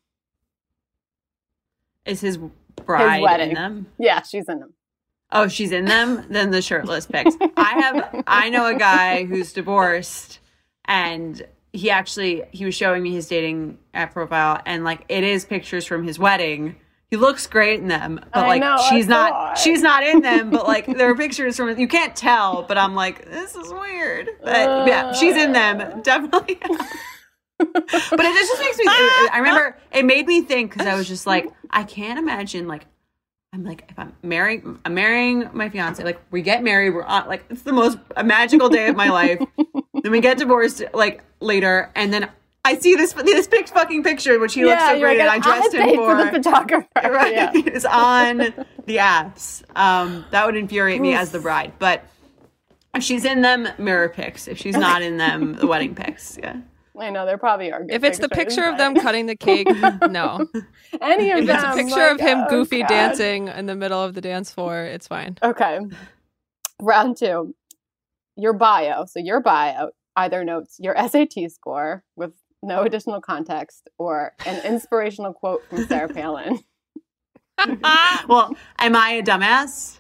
Is his bride wedding. in them? Yeah, she's in them. Oh, she's in them? Then the shirtless pics. I know a guy who's divorced, and he was showing me his dating app profile, and like it is pictures from his wedding. He looks great in them, but like she's not in them, but like there are pictures from you can't tell, but I'm like, this is weird. But yeah, she's in them, definitely. But it just makes me I remember it made me think, because I was just like, I can't imagine like I'm like, if I'm marrying my fiance, like we get married, we're on, like it's the most magical day of my life. Then we get divorced like later, and then I see this fucking picture, which he looks so great, and I dressed him for the photographer. Right, Yeah. it's on the apps. That would infuriate me as the bride. But if she's in them, mirror pics. If she's not in them, the wedding pics. Yeah. I know, there probably are good If it's the pictures, picture of them but- cutting the cake, no. Any of If it's them, a picture like, of him oh, goofy God. dancing in the middle of the dance floor, it's fine. Okay. Round 2. Your bio. So your bio either notes your SAT score with no additional context or an inspirational quote from Sarah Palin. Well, am I a dumbass?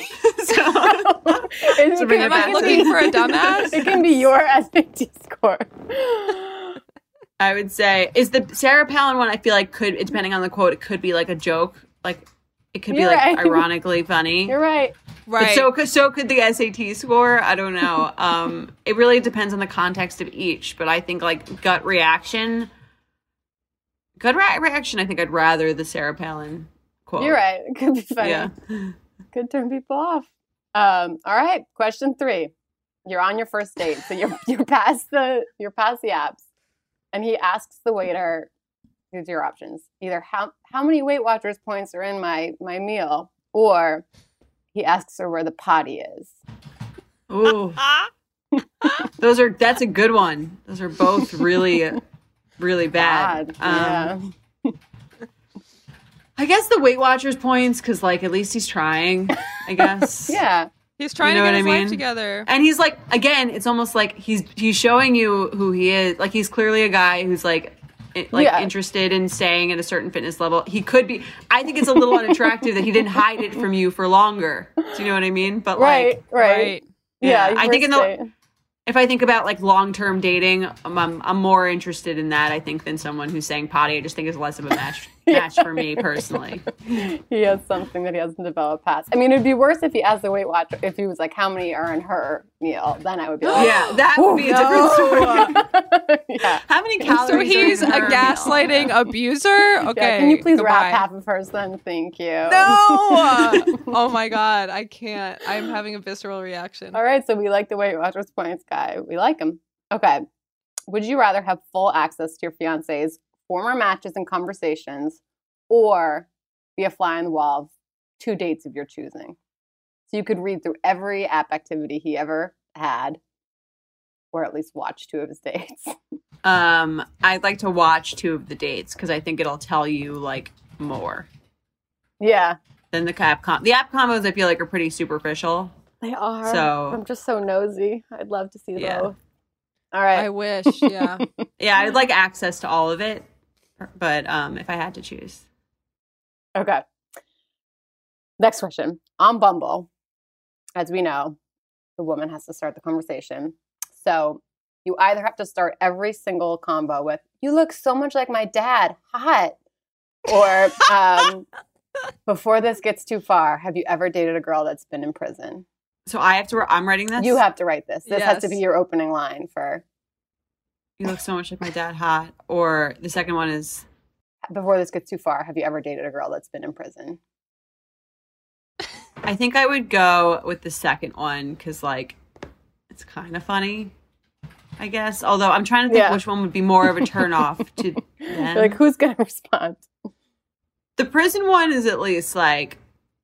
Am I looking for a dumbass? It can be your SAT score. I would say is the Sarah Palin one. I feel like could, depending on the quote, it could be like a joke. Like it could be You're like right. ironically funny. You're right. Right. So could the SAT score. I don't know. It really depends on the context of each. But I think like gut reaction Good reaction. I think I'd rather the Sarah Palin quote. You're right. It could be funny. Yeah. Could turn people off. All right. Question 3. You're on your first date, so you're past the apps, and he asks the waiter, "Here's your options: either how many Weight Watchers points are in my meal, or he asks her where the potty is." Ooh. That's a good one. Those are both really, really bad. Yeah. I guess the Weight Watchers points, because like at least he's trying, I guess. Yeah. He's trying You know to get what his I life mean? together. And he's like, again, it's almost like he's showing you who he is. Like he's clearly a guy who's like interested in staying at a certain fitness level. He could be. I think it's a little unattractive that he didn't hide it from you for longer. Do you know what I mean? But Right. yeah, I think first date. if I think about like long-term dating, I'm more interested in that, I think, than someone who's saying potty. I just think is less of a match for me personally. He has something that he hasn't developed past. I mean, it'd be worse if he asked the Weight Watcher, if he was like, how many are in her meal? Then I would be like, Yeah, that would be a different story. yeah. How many calories? So he's are in a her meal? gaslighting abuser? Okay. Yeah, can you please goodbye. wrap half of hers then? Thank you. No! Oh my God. I can't. I'm having a visceral reaction. All right, so we like the Weight Watchers points guy. We like him. Okay. Would you rather have full access to your fiance's former matches and conversations, or be a fly on the wall of 2 dates of your choosing? So you could read through every app activity he ever had, or at least watch 2 of his dates. I'd like to watch 2 of the dates because I think it'll tell you like more Yeah, than the app the app combos. I feel like are pretty superficial. they are. So- I'm just so nosy. I'd love to see Yeah. those. All right. I wish. Yeah. Yeah, I'd like access to all of it, but if I had to choose. Okay. Next question. On Bumble, as we know, the woman has to start the conversation. So you either have to start every single combo with, "You look so much like my dad. Hot." Or, "Before this gets too far, have you ever dated a girl that's been in prison?" So I'm writing this. You have to write this. This has to Yes. be your opening line for You look so much like my dad, hot. Or the second one is, "Before this gets too far, have you ever dated a girl that's been in prison?" I think I would go with the second one because like it's kind of funny, I guess. Although I'm trying to think Yeah. which one would be more of a turnoff to them. You're like, who's going to respond? The prison one is at least like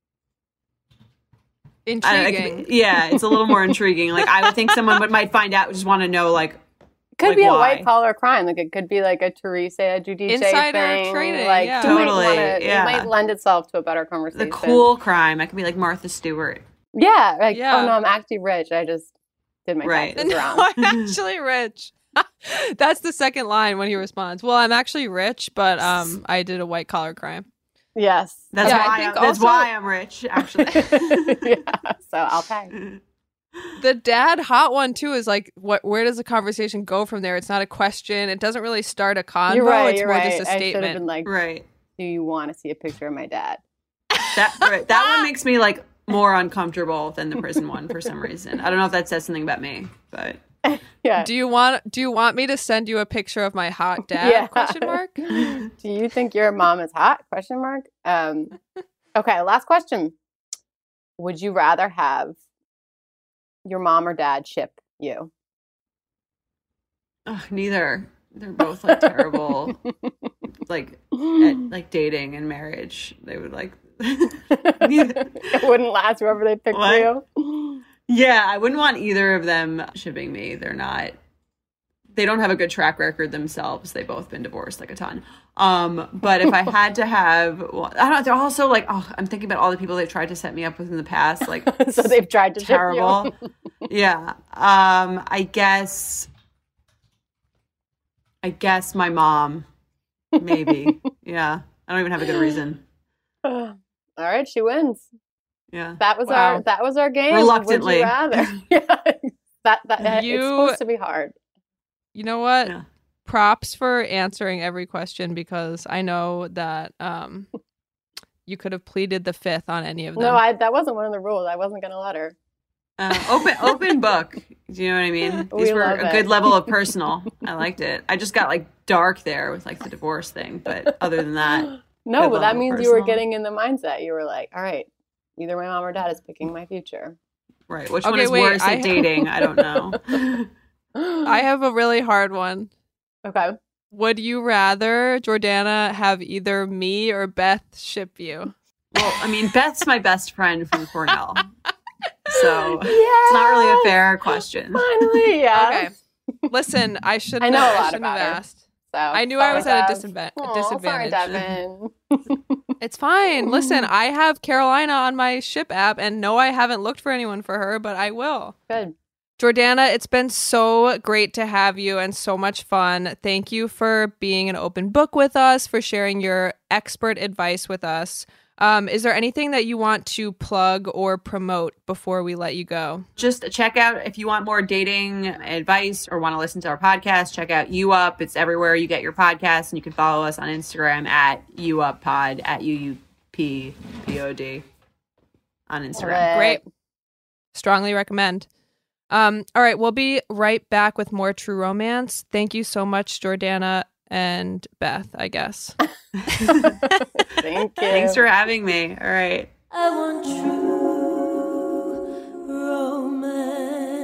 Intriguing. yeah, it's a little more intriguing. Like I would think someone might find out, just want to know like Could like, be a why? white collar crime. Like it could be like a Teresa Giudice Insider thing. trading, Like yeah. you might Totally, wanna- yeah. It might lend itself to a better the conversation. cool crime. I could be like Martha Stewart. Yeah, like Yeah. oh no, I'm actually rich. I just did my Right. taxes No, wrong. I'm actually rich. That's the second line when he responds. Well, I'm actually rich, but I did a white collar crime. Yes, That's Yeah, I why. think That's also- why I'm rich. Actually. yeah. So I'll pay. The dad hot one too is like, where does the conversation go from there? It's not a question. It doesn't really start a convo. You're right. It's You're more right. just a I should have been statement. like, Right. "Do you want to see a picture of my dad?" That one makes me like more uncomfortable than the prison one for some reason. I don't know if that says something about me, but Yeah. Do you want me to send you a picture of my hot dad? Yeah. Question mark. Do you think your mom is hot? Question mark. Okay, last question. Would you rather have your mom or dad ship you? ugh, neither. They're both like terrible. Like at, like dating and marriage, they would like. It wouldn't last whoever they picked What? for you. Yeah, I wouldn't want either of them shipping me. They're not. They don't have a good track record themselves. They've both been divorced like a ton. But if I had to have, well, I don't know. They're also like, oh, I'm thinking about all the people they've tried to set me up with in the past. Like, So they've tried to ship terrible. you. Yeah. I guess my mom, maybe. Yeah. I don't even have a good reason. All right, she wins. Yeah. That was Wow. our game. Reluctantly. Would you rather? Yeah. That it's You- supposed to be hard. You know what? Yeah. Props for answering every question because I know that you could have pleaded the fifth on any of them. No, that wasn't one of the rules. I wasn't gonna let her. Open book. Do you know what I mean? We These were love a it. good level of personal. I liked it. I just got like dark there with like the divorce thing. But other than that, No, good but that level means you were personal. getting in the mindset. You were like, all right, either my mom or dad is picking my future. Right. Which Okay, one is wait, worse at dating? I don't know. I have a really hard one. Okay. Would you rather, Jordana, have either me or Beth ship you? Well, I mean, Beth's my best friend from Cornell. So Yeah. it's not really a fair question. Finally, yeah. Okay. Listen, I shouldn't I know a have, lot I shouldn't have about her. asked. So I knew I was sorry, at a Dev. Aw, disadvantage. Sorry, Devin. It's fine. Listen, I have Carolina on my ship app, and no, I haven't looked for anyone for her, but I will. Good. Jordana, it's been so great to have you and so much fun. Thank you for being an open book with us, for sharing your expert advice with us. Is there anything that you want to plug or promote before we let you go? Just check out, if you want more dating advice or want to listen to our podcast, check out You Up. It's everywhere you get your podcasts, and you can follow us on Instagram at YouUpPod, at UUPPOD on Instagram. Great. Strongly recommend. All right, we'll be right back with more True Romance. Thank you so much, Jordana and Beth, I guess. Thank you. Thanks for having me. All right. I want true romance.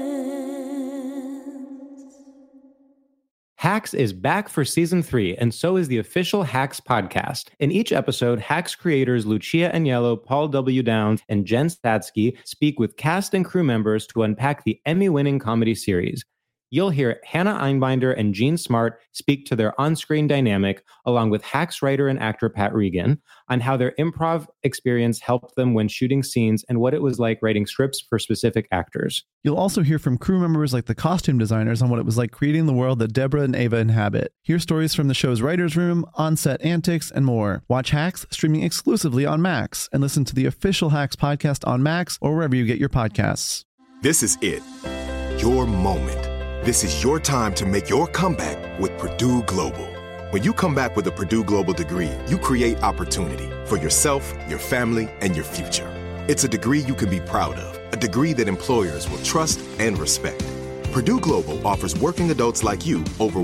Hacks is back for season 3, and so is the official Hacks podcast. In each episode, Hacks creators Lucia Agnello, Paul W. Downs, and Jen Statsky speak with cast and crew members to unpack the Emmy-winning comedy series. You'll hear Hannah Einbinder and Jean Smart speak to their on-screen dynamic, along with Hacks writer and actor Pat Regan, on how their improv experience helped them when shooting scenes and what it was like writing scripts for specific actors. You'll also hear from crew members like the costume designers on what it was like creating the world that Deborah and Ava inhabit. Hear stories from the show's writer's room, on-set antics, and more. Watch Hacks streaming exclusively on Max, and listen to the official Hacks podcast on Max or wherever you get your podcasts. This is it. Your moment. This is your time to make your comeback with Purdue Global. When you come back with a Purdue Global degree, you create opportunity for yourself, your family, and your future. It's a degree you can be proud of, a degree that employers will trust and respect. Purdue Global offers working adults like you over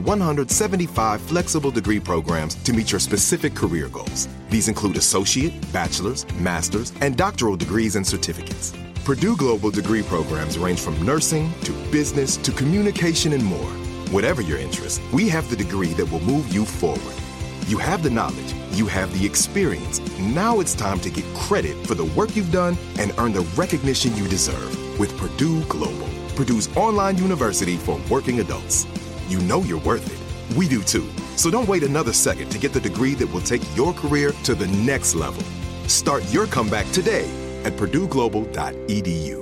175 flexible degree programs to meet your specific career goals. These include associate, bachelor's, master's, and doctoral degrees and certificates. Purdue Global degree programs range from nursing to business to communication and more. Whatever your interest, we have the degree that will move you forward. You have the knowledge, you have the experience. Now it's time to get credit for the work you've done and earn the recognition you deserve with Purdue Global, Purdue's online university for working adults. You know you're worth it. We do too. So don't wait another second to get the degree that will take your career to the next level. Start your comeback today at purdueglobal.edu.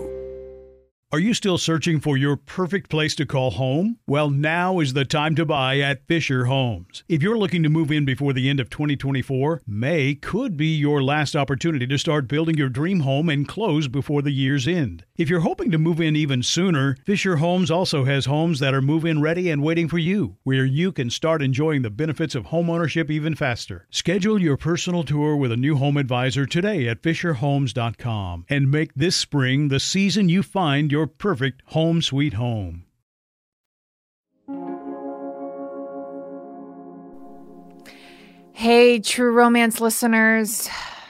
Are you still searching for your perfect place to call home? Well, now is the time to buy at Fisher Homes. If you're looking to move in before the end of 2024, May could be your last opportunity to start building your dream home and close before the year's end. If you're hoping to move in even sooner, Fisher Homes also has homes that are move-in ready and waiting for you, where you can start enjoying the benefits of homeownership even faster. Schedule your personal tour with a new home advisor today at FisherHomes.com and make this spring the season you find your perfect home sweet home. Hey, True Romance listeners.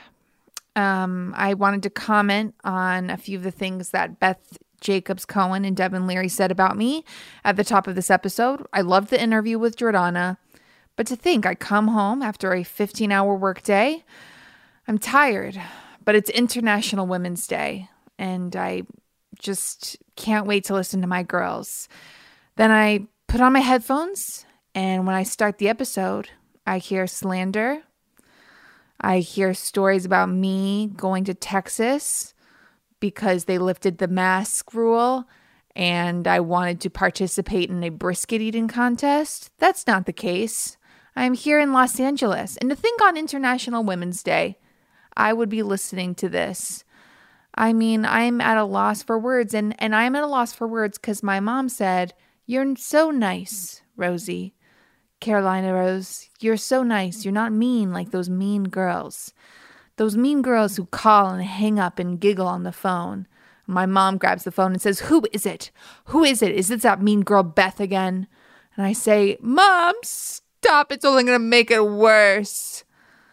I wanted to comment on a few of the things that Beth Jacobs Cohen and Devin Leary said about me at the top of this episode. I loved the interview with Jordana, but to think I come home after a 15-hour workday, I'm tired, but it's International Women's Day, and I just can't wait to listen to my girls. Then I put on my headphones, and when I start the episode, I hear slander. I hear stories about me going to Texas because they lifted the mask rule and I wanted to participate in a brisket eating contest. That's not the case. I'm here in Los Angeles. And to think on International Women's Day, I would be listening to this. I mean, I'm at a loss for words. And I'm at a loss for words because my mom said, "You're so nice, Rosie. Carolina Rose, you're so nice. You're not mean like those mean girls. Those mean girls who call and hang up and giggle on the phone." My mom grabs the phone and says, "Who is it? Who is it? Is it that mean girl Beth again?" And I say, "Mom, Stop. It's only going to make it worse.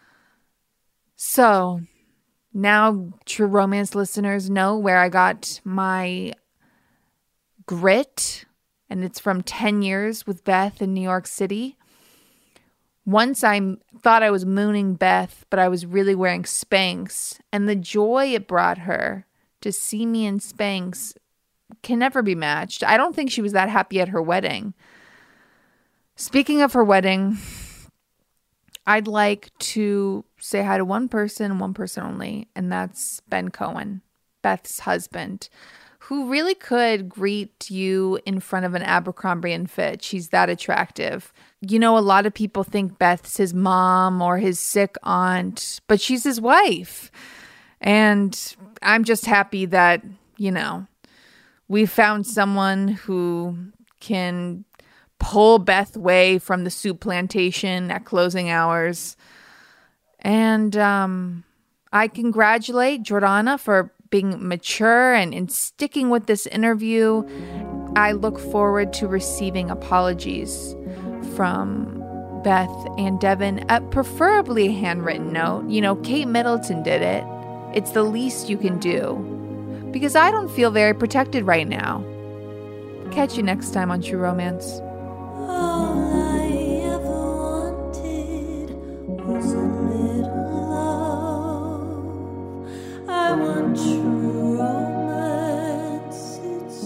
So now True Romance listeners know where I got my grit, and it's from 10 years with Beth in New York City. Once I thought I was mooning Beth, but I was really wearing Spanx, and the joy it brought her to see me in Spanx can never be matched. I don't think she was that happy at her wedding. Speaking of her wedding, I'd like to say hi to one person only, and that's Ben Cohen, Beth's husband, who really could greet you in front of an Abercrombie & Fitch. He's that attractive. You know, a lot of people think Beth's his mom or his sick aunt, but she's his wife. And I'm just happy that, you know, we found someone who can pull Beth away from the soup plantation at closing hours. And I congratulate Jordana for being mature and in sticking with this interview. I look forward to receiving apologies from Beth and Devin, preferably a handwritten note. You know, Kate Middleton did it. It's the least you can do, because I don't feel very protected right now. Catch you next time on True Romance. All I ever wanted was a little love. I want true romance, it's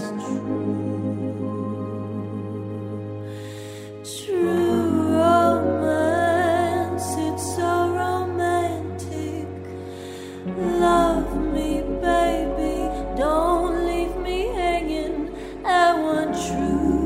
true. True romance, it's so romantic. Love me, baby, don't leave me hanging. I want true.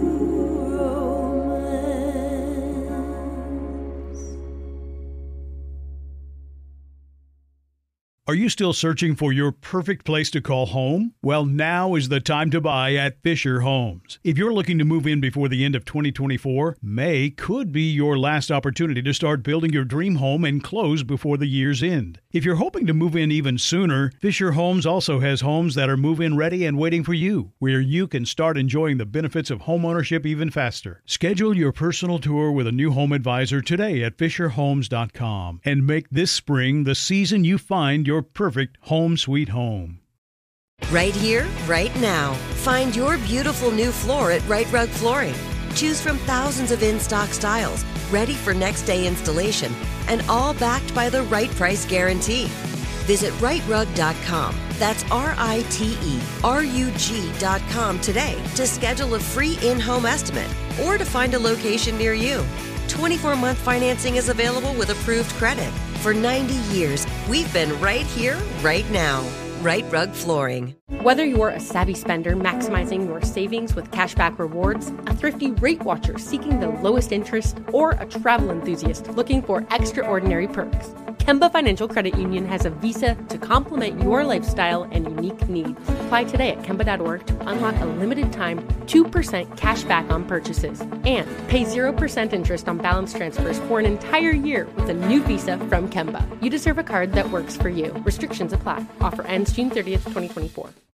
Are you still searching for your perfect place to call home? Well, now is the time to buy at Fisher Homes. If you're looking to move in before the end of 2024, May could be your last opportunity to start building your dream home and close before the year's end. If you're hoping to move in even sooner, Fisher Homes also has homes that are move-in ready and waiting for you, where you can start enjoying the benefits of homeownership even faster. Schedule your personal tour with a new home advisor today at FisherHomes.com and make this spring the season you find your perfect home sweet home. Right here, right now. Find your beautiful new floor at Right Rug Flooring. Choose from thousands of in-stock styles, ready for next day installation, and all backed by the right price guarantee. Visit rightrug.com. That's RITERUG.com today to schedule a free in-home estimate or to find a location near you. 24-month financing is available with approved credit. For 90 years, we've been right here, right now. Right Rug Flooring. Whether you're a savvy spender maximizing your savings with cashback rewards, a thrifty rate watcher seeking the lowest interest, or a travel enthusiast looking for extraordinary perks, Kemba Financial Credit Union has a visa to complement your lifestyle and unique needs. Apply today at Kemba.org to unlock a limited time 2% cash back on purchases and pay 0% interest on balance transfers for an entire year with a new visa from Kemba. You deserve a card that works for you. Restrictions apply. Offer ends June 30th, 2024.